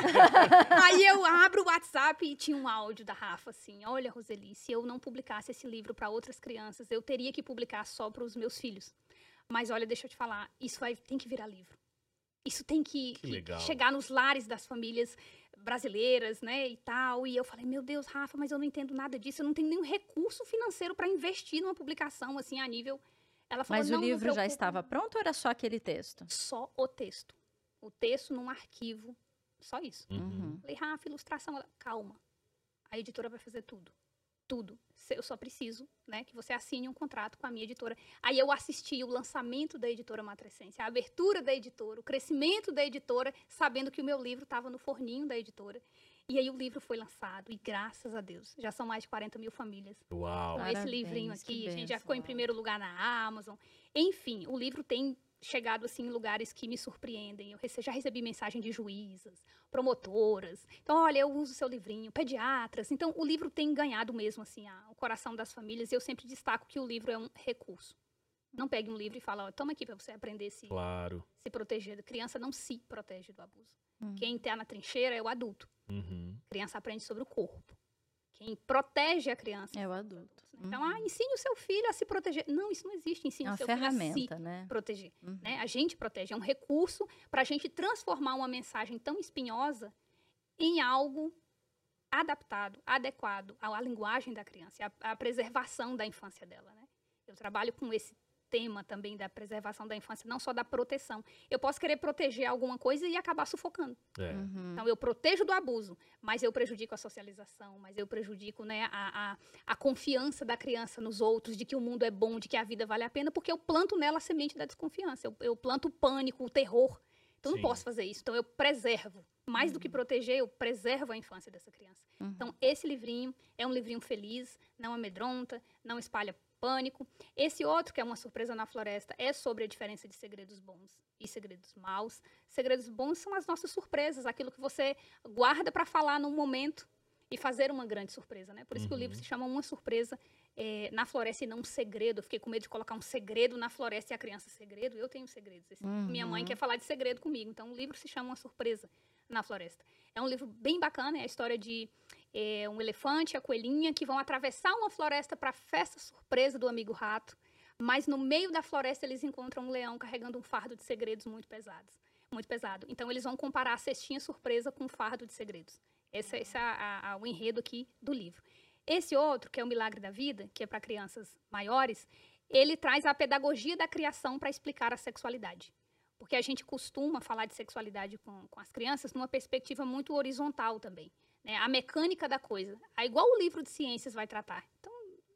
Aí eu abro o WhatsApp e tinha um áudio da Rafa assim: "Olha, Roseli, se eu não publicasse esse livro para outras crianças, eu teria que publicar só para os meus filhos. Mas olha, deixa eu te falar, isso tem que virar livro. Isso tem que legal. chegar nos lares das famílias brasileiras, né, e tal". E eu falei: "Meu Deus, Rafa, mas eu não entendo nada disso, eu não tenho nenhum recurso financeiro para investir numa publicação assim a nível". Ela falou: Mas "Não, o não livro já preocupa, estava pronto ou era só aquele texto? só o texto. O texto num arquivo, só isso". Uhum. Falei: "Rafa, ilustração". Ela: "Calma, a editora vai fazer tudo. Tudo. Eu só preciso, né, que você assine um contrato com a minha editora". Aí eu assisti o lançamento da editora Matrescense, a abertura da editora, o crescimento da editora, sabendo que o meu livro estava no forninho da editora. E aí o livro foi lançado, e graças a Deus, já são mais de 40 mil famílias Uau. com esse Parabéns, livrinho que aqui. A gente já bênção. ficou em primeiro lugar na Amazon. Enfim, o livro tem chegado assim em lugares que me surpreendem. Eu já recebi mensagem de juízas, promotoras. Então, olha, eu uso seu livrinho, pediatras. Então, o livro tem ganhado mesmo assim o coração das famílias. E eu sempre destaco que o livro é um recurso. Não pegue um livro e fala: "Ó, toma aqui para você aprender Claro. se proteger". A criança não se protege do abuso. Hum. Quem está na trincheira é o adulto. Uhum. A criança aprende sobre o corpo. Quem protege a criança É o são os adulto. adultos, né? Então, ensine o seu filho a se proteger. Não, isso não existe. É Ensine uma o seu filho a se ferramenta, né? proteger. Uhum. Né? A gente protege. É um recurso para a gente transformar uma mensagem tão espinhosa em algo adaptado, adequado à linguagem da criança, à preservação da infância dela. Né? Eu trabalho com esse tema também da preservação da infância, não só da proteção. Eu posso querer proteger alguma coisa e acabar sufocando. É. Uhum. Então, eu protejo do abuso, mas eu prejudico a socialização, mas eu prejudico, né, a confiança da criança nos outros, de que o mundo é bom, de que a vida vale a pena, porque eu planto nela a semente da desconfiança. Eu planto o pânico, o terror. Então, eu Sim. não posso fazer isso. Então, eu preservo. Mais do que proteger, eu preservo a infância dessa criança. Uhum. Então, esse livrinho é um livrinho feliz, não amedronta, não espalha pânico. Esse outro, que é Uma Surpresa na Floresta, é sobre a diferença de segredos bons e segredos maus. Segredos bons são as nossas surpresas, aquilo que você guarda para falar num momento e fazer uma grande surpresa, né? Por isso que o livro se chama Uma Surpresa na Floresta e não um segredo. Eu fiquei com medo de colocar um segredo na floresta e a criança segredo. Eu tenho segredos. Minha mãe quer falar de segredo comigo, então o livro se chama Uma Surpresa na Floresta. É um livro bem bacana, é a história de um elefante e a coelhinha que vão atravessar uma floresta para a festa surpresa do amigo rato, mas no meio da floresta eles encontram um leão carregando um fardo de segredos muito pesado. Então eles vão comparar a cestinha surpresa com um fardo de segredos. Esse é o enredo aqui do livro. Esse outro, que é o Milagre da Vida, que é para crianças maiores, ele traz a pedagogia da criação para explicar a sexualidade. Porque a gente costuma falar de sexualidade com as crianças numa perspectiva muito horizontal também. Né? A mecânica da coisa. Igual o livro de ciências vai tratar. Então,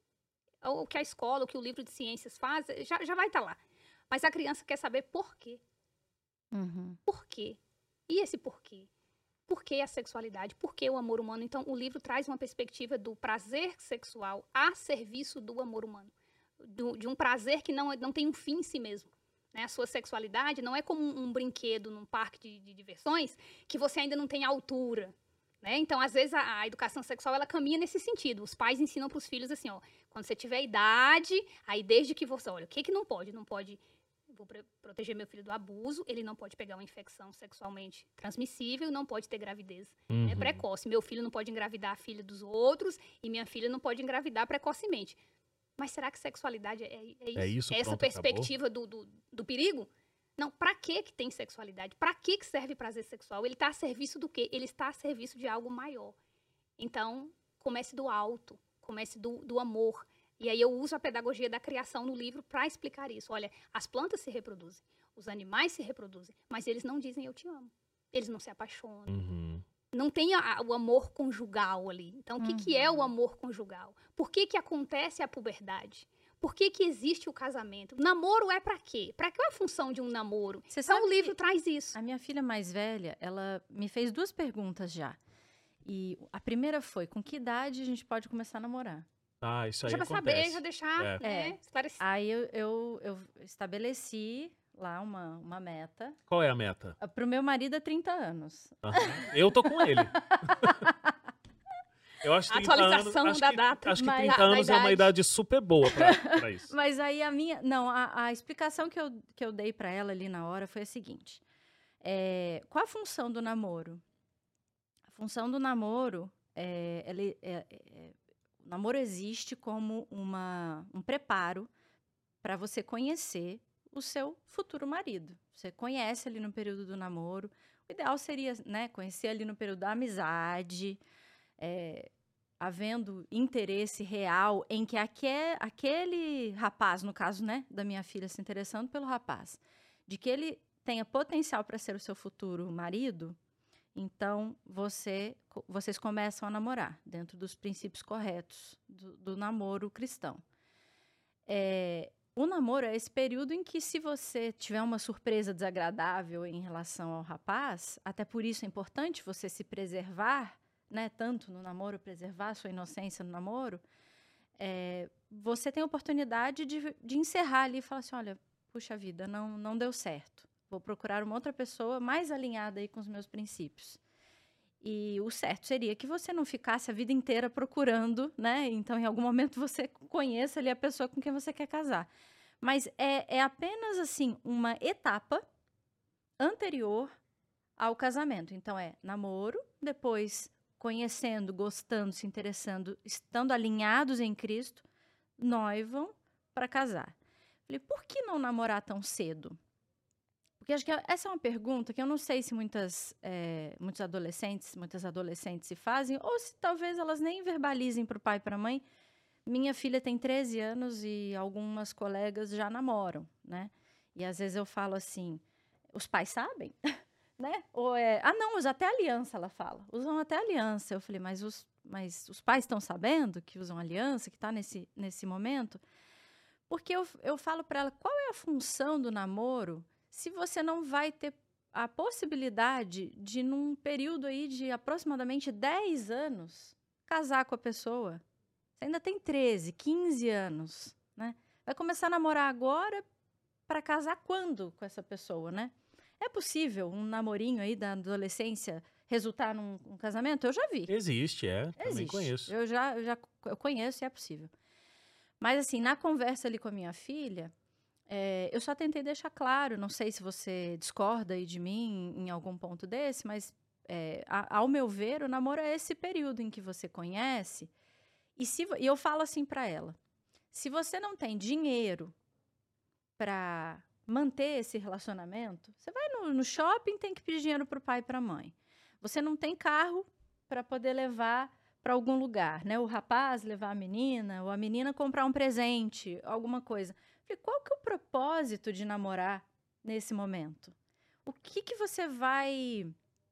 o que a escola, o que o livro de ciências faz, já vai estar lá. Mas a criança quer saber por quê. Uhum. Por quê? E esse porquê? Por que a sexualidade? Por que o amor humano? Então, o livro traz uma perspectiva do prazer sexual a serviço do amor humano. De um prazer que não tem um fim em si mesmo. Né? A sua sexualidade não é como um brinquedo num parque de diversões que você ainda não tem altura. Né? Então, às vezes, a educação sexual ela caminha nesse sentido. Os pais ensinam para os filhos assim, ó, quando você tiver idade, aí desde que você... Olha, o que não pode? Não pode... Vou proteger meu filho do abuso, ele não pode pegar uma infecção sexualmente transmissível, não pode ter gravidez precoce. Meu filho não pode engravidar a filha dos outros e minha filha não pode engravidar precocemente. Mas será que sexualidade é isso? É isso, essa pronto, perspectiva do perigo? Não, pra que tem sexualidade? Pra que serve prazer sexual? Ele está a serviço do quê? Ele está a serviço de algo maior. Então, comece do alto, comece do amor. E aí eu uso a pedagogia da criação no livro para explicar isso. Olha, as plantas se reproduzem, os animais se reproduzem, mas eles não dizem eu te amo. Eles não se apaixonam. Uhum. Não tem o amor conjugal ali. Então, o que é o amor conjugal? Por que acontece a puberdade? Por que existe o casamento? Namoro é pra quê? Pra qual é a função de um namoro? Você Então, sabe o livro que traz isso. A minha filha mais velha, ela me fez 2 perguntas já. E a primeira foi, com que idade a gente pode começar a namorar? Ah, isso aí Já pra acontece. saber, já deixar, né, esclarecido. Aí eu estabeleci lá uma meta. Qual é a meta? Pro meu marido é 30 anos. Aham. Eu tô com ele. Eu acho 30 Atualização anos, da data. Acho que Mas- 30 anos é uma idade super boa pra isso. Mas aí a explicação que eu dei pra ela ali na hora foi a seguinte. Qual a função do namoro? A função do namoro, o namoro existe como um preparo para você conhecer o seu futuro marido. Você conhece ali no período do namoro. O ideal seria, né, conhecer ali no período da amizade, havendo interesse real em que aquele rapaz, no caso, né, da minha filha se interessando pelo rapaz, de que ele tenha potencial para ser o seu futuro marido, então vocês começam a namorar dentro dos princípios corretos do namoro cristão. O namoro é esse período em que, se você tiver uma surpresa desagradável em relação ao rapaz, até por isso é importante você se preservar, né, tanto no namoro, preservar a sua inocência no namoro, você tem a oportunidade de encerrar ali e falar assim, olha, puxa vida, não deu certo. Vou procurar uma outra pessoa mais alinhada aí com os meus princípios. E o certo seria que você não ficasse a vida inteira procurando, né? Então, em algum momento, você conheça ali a pessoa com quem você quer casar. Mas é apenas, assim, uma etapa anterior ao casamento. Então, namoro, depois conhecendo, gostando, se interessando, estando alinhados em Cristo, noivam para casar. Falei, por que não namorar tão cedo? Porque acho que essa é uma pergunta que eu não sei se muitas adolescentes se fazem, ou se talvez elas nem verbalizem para o pai e para a mãe. Minha filha tem 13 anos e algumas colegas já namoram, né? E às vezes eu falo assim, os pais sabem? Né? Ou não, usa até aliança, ela fala. Usam até aliança. Eu falei, mas os pais estão sabendo que usam aliança, que está nesse momento? Porque eu falo para ela, qual é a função do namoro se você não vai ter a possibilidade de, num período aí de aproximadamente 10 anos, casar com a pessoa? Você ainda tem 13, 15 anos, né? Vai começar a namorar agora para casar quando com essa pessoa, né? É possível um namorinho aí da adolescência resultar num casamento? Eu já vi. Existe, também Existe. conheço. Eu conheço e é possível. Mas, assim, na conversa ali com a minha filha, eu só tentei deixar claro, não sei se você discorda aí de mim em algum ponto desse, mas, ao meu ver, o namoro é esse período em que você conhece. E eu falo assim para ela, se você não tem dinheiro para manter esse relacionamento, você vai no shopping, tem que pedir dinheiro para o pai e para a mãe. Você não tem carro para poder levar para algum lugar, né? O rapaz levar a menina, ou a menina comprar um presente, alguma coisa. Falei, qual que é o propósito de namorar nesse momento? O que você vai...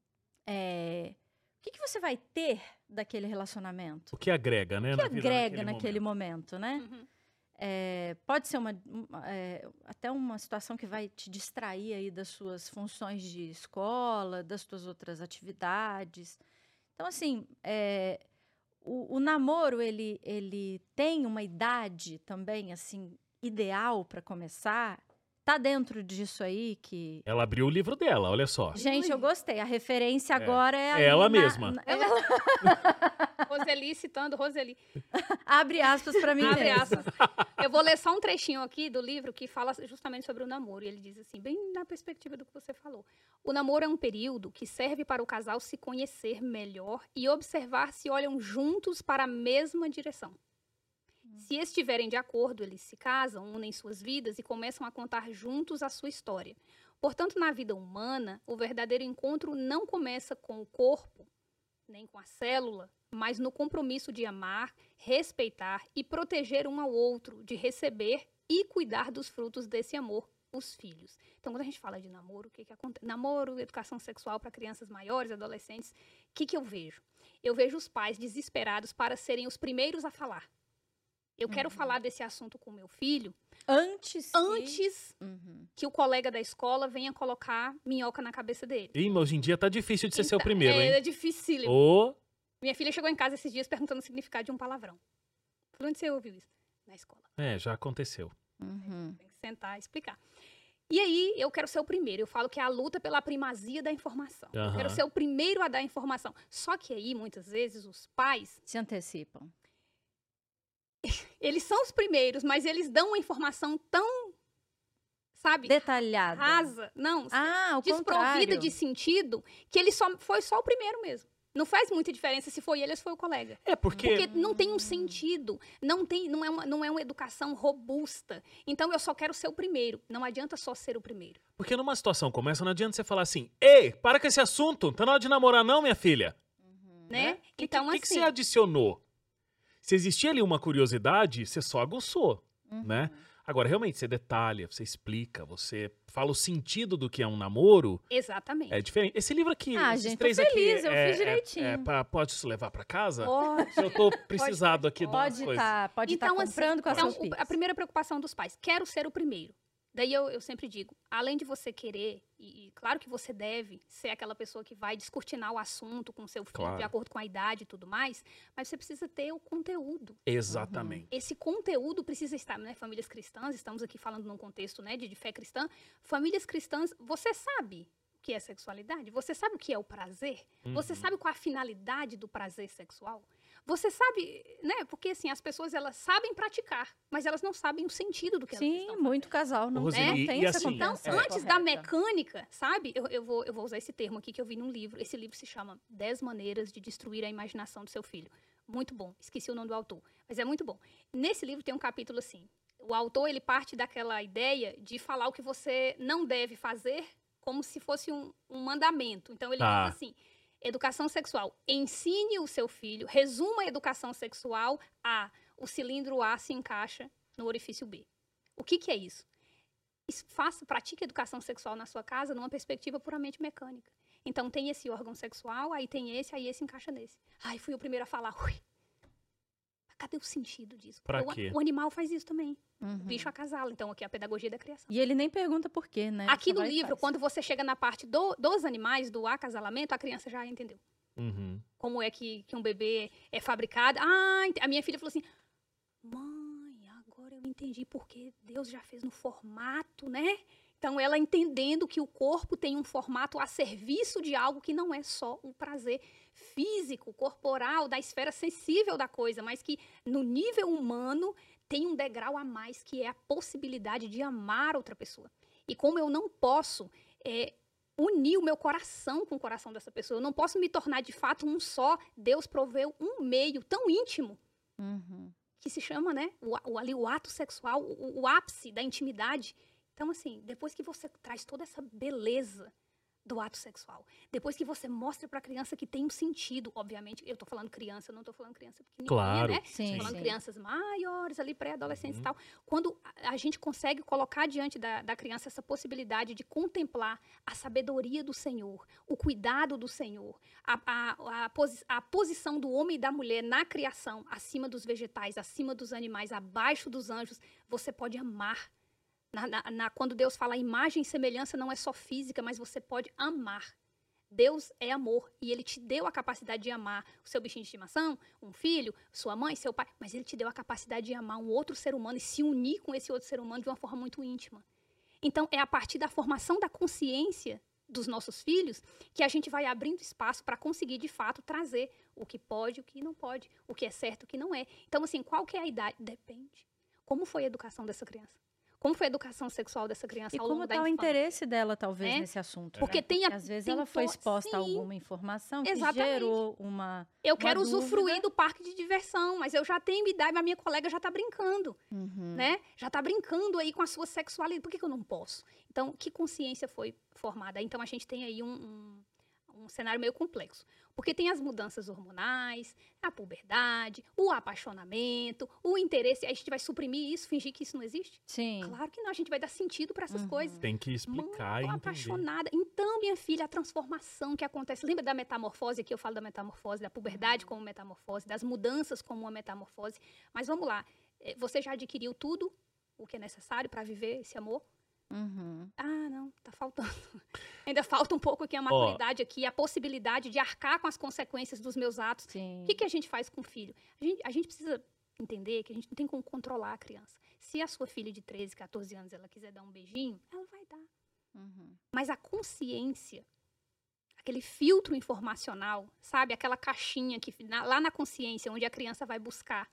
o que você vai ter daquele relacionamento? O que agrega, né? O que agrega naquele momento, né? Uhum. Pode ser até uma situação que vai te distrair aí das suas funções de escola, das suas outras atividades. Então, assim, o namoro, ele tem uma idade também, assim, ideal para começar. Tá dentro disso aí que... Ela abriu o livro dela, olha só. Gente, eu gostei. A referência agora é... ali Ela mesma. Roseli citando Roseli. Abre aspas para mim Abre mesma. aspas. Eu vou ler só um trechinho aqui do livro que fala justamente sobre o namoro. E ele diz assim, bem na perspectiva do que você falou. O namoro é um período que serve para o casal se conhecer melhor e observar se olham juntos para a mesma direção. Se estiverem de acordo, eles se casam, unem suas vidas e começam a contar juntos a sua história. Portanto, na vida humana, o verdadeiro encontro não começa com o corpo, nem com a célula, mas no compromisso de amar, respeitar e proteger um ao outro, de receber e cuidar dos frutos desse amor, os filhos. Então, quando a gente fala de namoro, o que acontece? Namoro, educação sexual para crianças maiores, adolescentes, o que eu vejo? Eu vejo os pais desesperados para serem os primeiros a falar. Eu quero falar desse assunto com meu filho antes que o colega da escola venha colocar minhoca na cabeça dele. Hoje em dia tá difícil de ser seu primeiro, hein? É dificílimo. Minha filha chegou em casa esses dias perguntando o significado de um palavrão. Falei, onde você ouviu isso? Na escola. Já aconteceu. Uhum. Tem que sentar e explicar. E aí, eu quero ser o primeiro. Eu falo que é a luta pela primazia da informação. Eu quero ser o primeiro a dar informação. Só que aí, muitas vezes, os pais... Se antecipam. Eles são os primeiros, mas eles dão uma informação tão, sabe, Detalhada. rasa, não, O desprovida contrário. de sentido, que ele foi só o primeiro mesmo. Não faz muita diferença se foi ele ou se foi o colega. Porque não tem um sentido, não é uma educação robusta. Então, eu só quero ser o primeiro. Não adianta só ser o primeiro. Porque numa situação como essa, não adianta você falar assim, ei, para com esse assunto, não tá na hora de namorar não, minha filha. Né? Então, assim... que você adicionou? Se existia ali uma curiosidade, você só aguçou, né? Agora, realmente, você detalha, você explica, você fala o sentido do que é um namoro. Exatamente. É diferente. Esse livro aqui, esses gente, três tô feliz, aqui, eu fiz direitinho. pode se levar pra casa? Pode. Se eu tô precisado aqui de umas coisas. Pode estar comprando com as suas filhas. A primeira preocupação dos pais, quero ser o primeiro. Daí eu sempre digo, além de você querer, e claro que você deve ser aquela pessoa que vai descortinar o assunto com seu filho, de acordo com a idade e tudo mais, mas você precisa ter o conteúdo. Exatamente. Esse conteúdo precisa estar, né? Famílias cristãs, estamos aqui falando num contexto, né, de fé cristã. Famílias cristãs, você sabe o que é sexualidade? Você sabe o que é o prazer? Você sabe qual a finalidade do prazer sexual? Você sabe, né? Porque, assim, as pessoas, elas sabem praticar, mas elas não sabem o sentido do que elas estão fazendo. Muito casal não tem essa assim, compreensão. Então, antes da mecânica, sabe? Eu vou usar esse termo aqui que eu vi num livro. Esse livro se chama 10 Maneiras de Destruir a Imaginação do Seu Filho. Muito bom. Esqueci o nome do autor, mas é muito bom. Nesse livro tem um capítulo assim. O autor, ele parte daquela ideia de falar o que você não deve fazer como se fosse um mandamento. Então, ele diz assim... Educação sexual. Ensine o seu filho, resuma a educação sexual a o cilindro A se encaixa no orifício B. O que é isso? Pratique educação sexual na sua casa numa perspectiva puramente mecânica. Então, tem esse órgão sexual, aí tem esse, aí esse encaixa nesse. Ai, fui o primeiro a falar. Ui. Cadê o sentido disso? Pra quê? O animal faz isso também. O bicho acasala. Então, aqui é a pedagogia da criação. E ele nem pergunta por quê, né? Aqui no livro, quando você chega na parte dos animais, do acasalamento, a criança já entendeu. Como é que um bebê é fabricado. A minha filha falou assim, mãe, agora eu entendi porque Deus já fez no formato, né? Então, ela entendendo que o corpo tem um formato a serviço de algo que não é só um prazer físico, corporal, da esfera sensível da coisa, mas que no nível humano tem um degrau a mais, que é a possibilidade de amar outra pessoa. E como eu não posso unir o meu coração com o coração dessa pessoa, eu não posso me tornar de fato um só, Deus proveu um meio tão íntimo, que se chama, né, o ato sexual, o ápice da intimidade. Então, assim, depois que você traz toda essa beleza do ato sexual, depois que você mostra para a criança que tem um sentido, obviamente, eu tô falando criança, eu não tô falando criança pequenininha, claro, né? Sim, tô falando crianças maiores, ali pré-adolescentes e tal. Quando a gente consegue colocar diante da criança essa possibilidade de contemplar a sabedoria do Senhor, o cuidado do Senhor, a posição do homem e da mulher na criação, acima dos vegetais, acima dos animais, abaixo dos anjos, você pode amar. Quando Deus fala imagem e semelhança, não é só física, mas você pode amar. Deus é amor e Ele te deu a capacidade de amar o seu bichinho de estimação, um filho, sua mãe, seu pai, mas Ele te deu a capacidade de amar um outro ser humano e se unir com esse outro ser humano de uma forma muito íntima. Então, é a partir da formação da consciência dos nossos filhos que a gente vai abrindo espaço para conseguir, de fato, trazer o que pode, o que não pode, o que é certo, o que não é. Então, assim, qual que é a idade? Depende. Como foi a educação dessa criança? Como foi a educação sexual dessa criança ao longo da infância? E como está o interesse dela, talvez, nesse assunto. Porque às vezes ela foi exposta a alguma informação que gerou uma Eu quero usufruir do parque de diversão, mas eu já tenho idade, mas a minha colega já está brincando, né? Já está brincando aí com a sua sexualidade. Por que eu não posso? Então, que consciência foi formada? Então, a gente tem aí um cenário meio complexo. Porque tem as mudanças hormonais, a puberdade, o apaixonamento, o interesse. Aí a gente vai suprimir isso, fingir que isso não existe? Sim. Claro que não, a gente vai dar sentido para essas coisas. Tem que explicar e entender. Apaixonada. Então, minha filha, a transformação que acontece. Lembra da metamorfose? Aqui eu falo da metamorfose, da puberdade como metamorfose, das mudanças como uma metamorfose. Mas vamos lá. Você já adquiriu tudo o que é necessário para viver esse amor? Uhum. Ah, não, tá faltando. Ainda falta um pouco aqui a maturidade aqui, a possibilidade de arcar com as consequências dos meus atos. Sim. O que a gente faz com o filho? A gente precisa entender que a gente não tem como controlar a criança. Se a sua filha de 13, 14 anos, ela quiser dar um beijinho, ela vai dar. Uhum. Mas a consciência, aquele filtro informacional, sabe? Aquela caixinha que lá na consciência, onde a criança vai buscar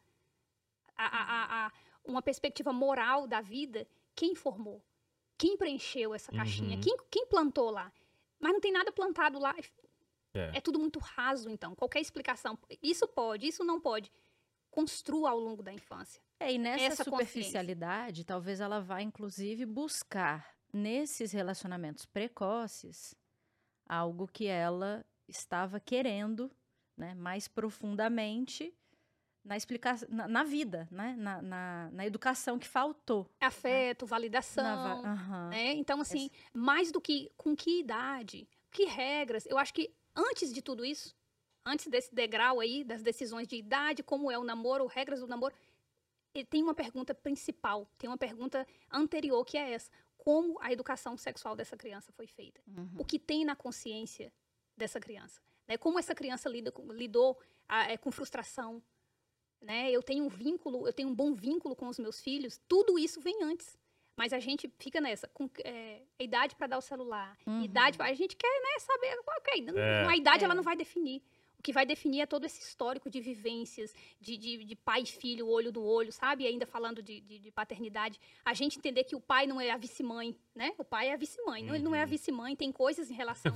uma perspectiva moral da vida, quem formou? Quem preencheu essa caixinha? Quem plantou lá? Mas não tem nada plantado lá. É tudo muito raso, então. Qualquer explicação. Isso pode, isso não pode. Construa ao longo da infância. E nessa essa superficialidade, talvez ela vá, inclusive, buscar nesses relacionamentos precoces algo que ela estava querendo, né, mais profundamente na explicação, na vida, né, na educação que faltou. Afeto, validação, né? Então, assim, mais do que com que idade, que regras, eu acho que antes de tudo isso, antes desse degrau aí, das decisões de idade, como é o namoro, regras do namoro, tem uma pergunta principal, tem uma pergunta anterior, que é essa: como a educação sexual dessa criança foi feita? O que tem na consciência dessa criança? Né? Como essa criança lidou com frustração? Né? Eu tenho um bom vínculo com os meus filhos, tudo isso vem antes. Mas a gente fica nessa, com idade para dar o celular, idade, a gente quer, né, saber, ok, a idade ela não vai definir. O que vai definir é todo esse histórico de vivências, de pai e filho, olho no olho, sabe? E ainda falando de paternidade, a gente entender que o pai não é a vice-mãe, né? O pai é a vice-mãe, ele não é a vice-mãe, tem coisas em relação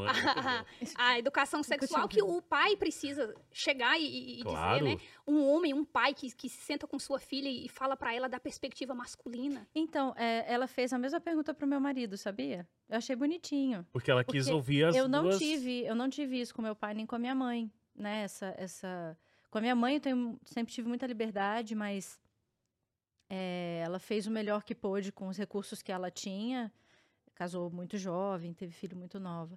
à educação sexual que o pai precisa chegar e dizer, né? Um homem, um pai que se senta com sua filha e fala para ela da perspectiva masculina. Então, ela fez a mesma pergunta pro meu marido, sabia? Eu achei bonitinho. Porque ela quis ouvir as duas... Eu não tive isso com meu pai nem com a minha mãe, né? Com a minha mãe eu sempre tive muita liberdade, mas ela fez o melhor que pôde com os recursos que ela tinha. Casou muito jovem, teve filho muito nova.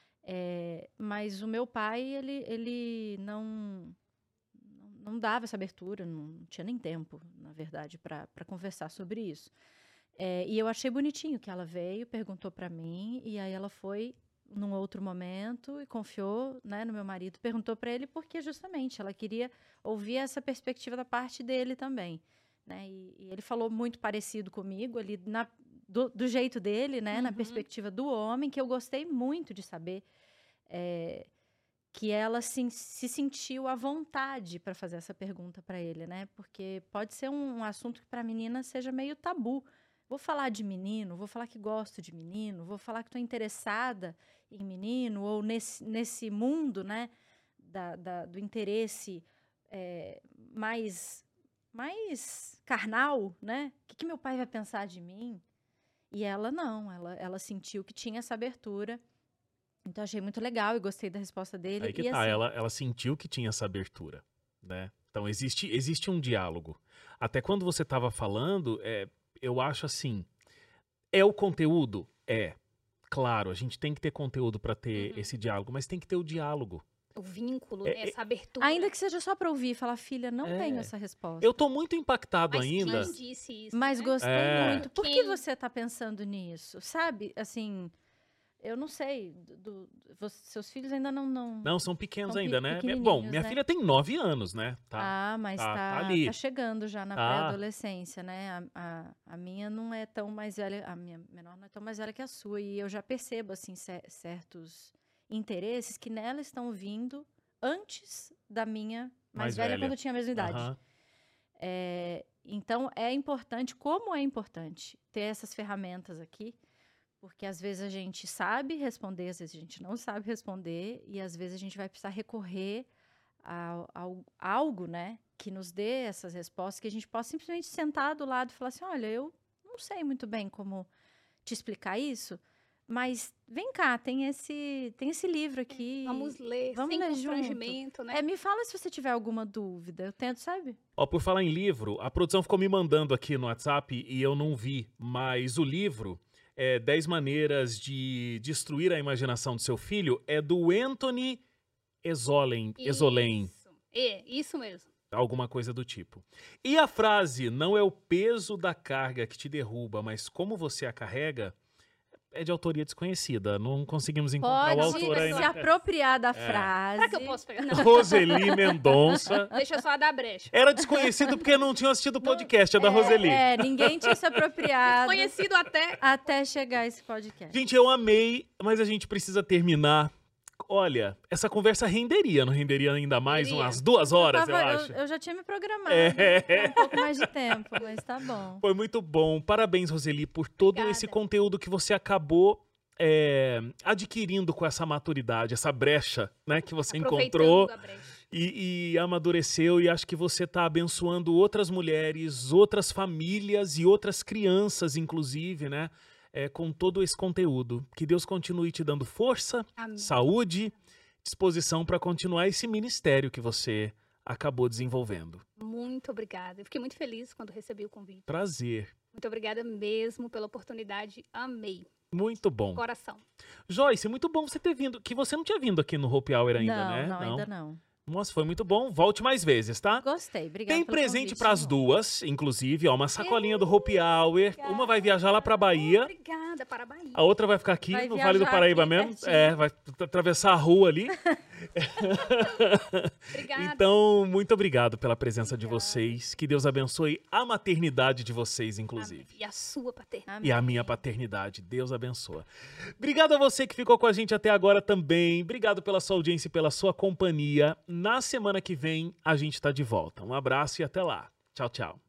Mas o meu pai, ele não dava essa abertura, não tinha nem tempo, na verdade, para conversar sobre isso. E eu achei bonitinho que ela veio, perguntou para mim, e aí ela foi num outro momento e confiou, né, no meu marido, perguntou para ele porque justamente ela queria ouvir essa perspectiva da parte dele também, né? E ele falou muito parecido comigo ali do jeito dele, né, na perspectiva do homem, que eu gostei muito de saber que ela se sentiu à vontade para fazer essa pergunta para ele, né? Porque pode ser um assunto que para a menina seja meio tabu. Vou falar de menino, vou falar que gosto de menino, vou falar que estou interessada em menino, ou nesse mundo, né, do interesse mais carnal, né? O que meu pai vai pensar de mim? E ela não, ela sentiu que tinha essa abertura. Então, achei muito legal e gostei da resposta dele. Aí que e tá, assim, ela sentiu que tinha essa abertura, né? Então, existe um diálogo. Até quando você estava falando, eu acho assim, o conteúdo? Claro, a gente tem que ter conteúdo para ter esse diálogo, mas tem que ter o diálogo. O vínculo, essa abertura. Ainda que seja só para ouvir e falar, filha, não tenho essa resposta. Eu tô muito impactado ainda. Quem disse isso, mas né? gostei muito. Por que você tá pensando nisso? Sabe, assim, eu não sei, seus filhos ainda não... Não, são pequenos são ainda, né? pequenininhos, Bom, minha né? filha tem 9 anos, né? Mas tá ali. tá chegando já na pré-adolescência, né? A minha não é tão mais velha, a minha menor não é tão mais velha que a sua, e eu já percebo, assim, certos interesses que nela estão vindo antes da minha mais velha, quando eu tinha a mesma idade. Então, é importante, como é importante ter essas ferramentas aqui, porque às vezes a gente sabe responder, às vezes a gente não sabe responder, e às vezes a gente vai precisar recorrer a algo, né, que nos dê essas respostas, que a gente possa simplesmente sentar do lado e falar assim, olha, eu não sei muito bem como te explicar isso, mas vem cá, tem esse livro aqui. Vamos ler, vamos sem ler constrangimento, né? Me fala se você tiver alguma dúvida, eu tento, sabe? Por falar em livro, a produção ficou me mandando aqui no WhatsApp e eu não vi, mas o livro 10 Maneiras de Destruir a Imaginação do Seu Filho é do Anthony Esolen. Isso mesmo. Alguma coisa do tipo. E a frase, não é o peso da carga que te derruba, mas como você a carrega, é de autoria desconhecida. Não conseguimos encontrar o Pode autor se ainda. apropriar da frase. Será que eu posso pegar? Não, Roseli Mendonça. deixa eu só dar brecha. Era desconhecido porque não tinham assistido o podcast, é da Roseli. Ninguém tinha se apropriado Conhecido até... até chegar esse podcast. Gente, eu amei, mas a gente precisa terminar. Olha, essa conversa renderia, não renderia ainda mais Renderia. umas 2 horas, eu acho. Eu já tinha me programado. Um pouco mais de tempo, mas tá bom. Foi muito bom. Parabéns, Roseli, por todo Obrigada. esse conteúdo que você acabou adquirindo com essa maturidade, essa brecha, né, que você encontrou Aproveitando a brecha. e amadureceu. E acho que você está abençoando outras mulheres, outras famílias e outras crianças, inclusive, né, com todo esse conteúdo. Que Deus continue te dando força, Amém. saúde, disposição para continuar esse ministério que você acabou desenvolvendo. Muito obrigada. Eu fiquei muito feliz quando recebi o convite. Prazer. Muito obrigada mesmo pela oportunidade. Amei. Muito bom. Coração. Joyce, muito bom você ter vindo. Que você não tinha vindo aqui no Hope Hour ainda, né? Não, ainda não. Nossa, foi muito bom. Volte mais vezes, tá? Gostei, obrigada Tem pelo presente convite, para as amor. duas, inclusive, ó, uma sacolinha do Hope Hour. Uma vai viajar lá pra Bahia, Obrigada, para a Bahia. a outra vai ficar aqui Vai no Vale do viajar Paraíba aqui mesmo. pertinho. Vai atravessar a rua ali. Obrigada. Então, muito obrigado pela presença de Obrigada. vocês. Que Deus abençoe a maternidade de vocês, inclusive. Amém. E a sua paternidade. Amém. E a minha paternidade. Deus abençoa. Obrigado a você que ficou com a gente até agora também. Obrigado pela sua audiência e pela sua companhia. Na semana que vem, a gente tá de volta. Um abraço e até lá. Tchau, tchau.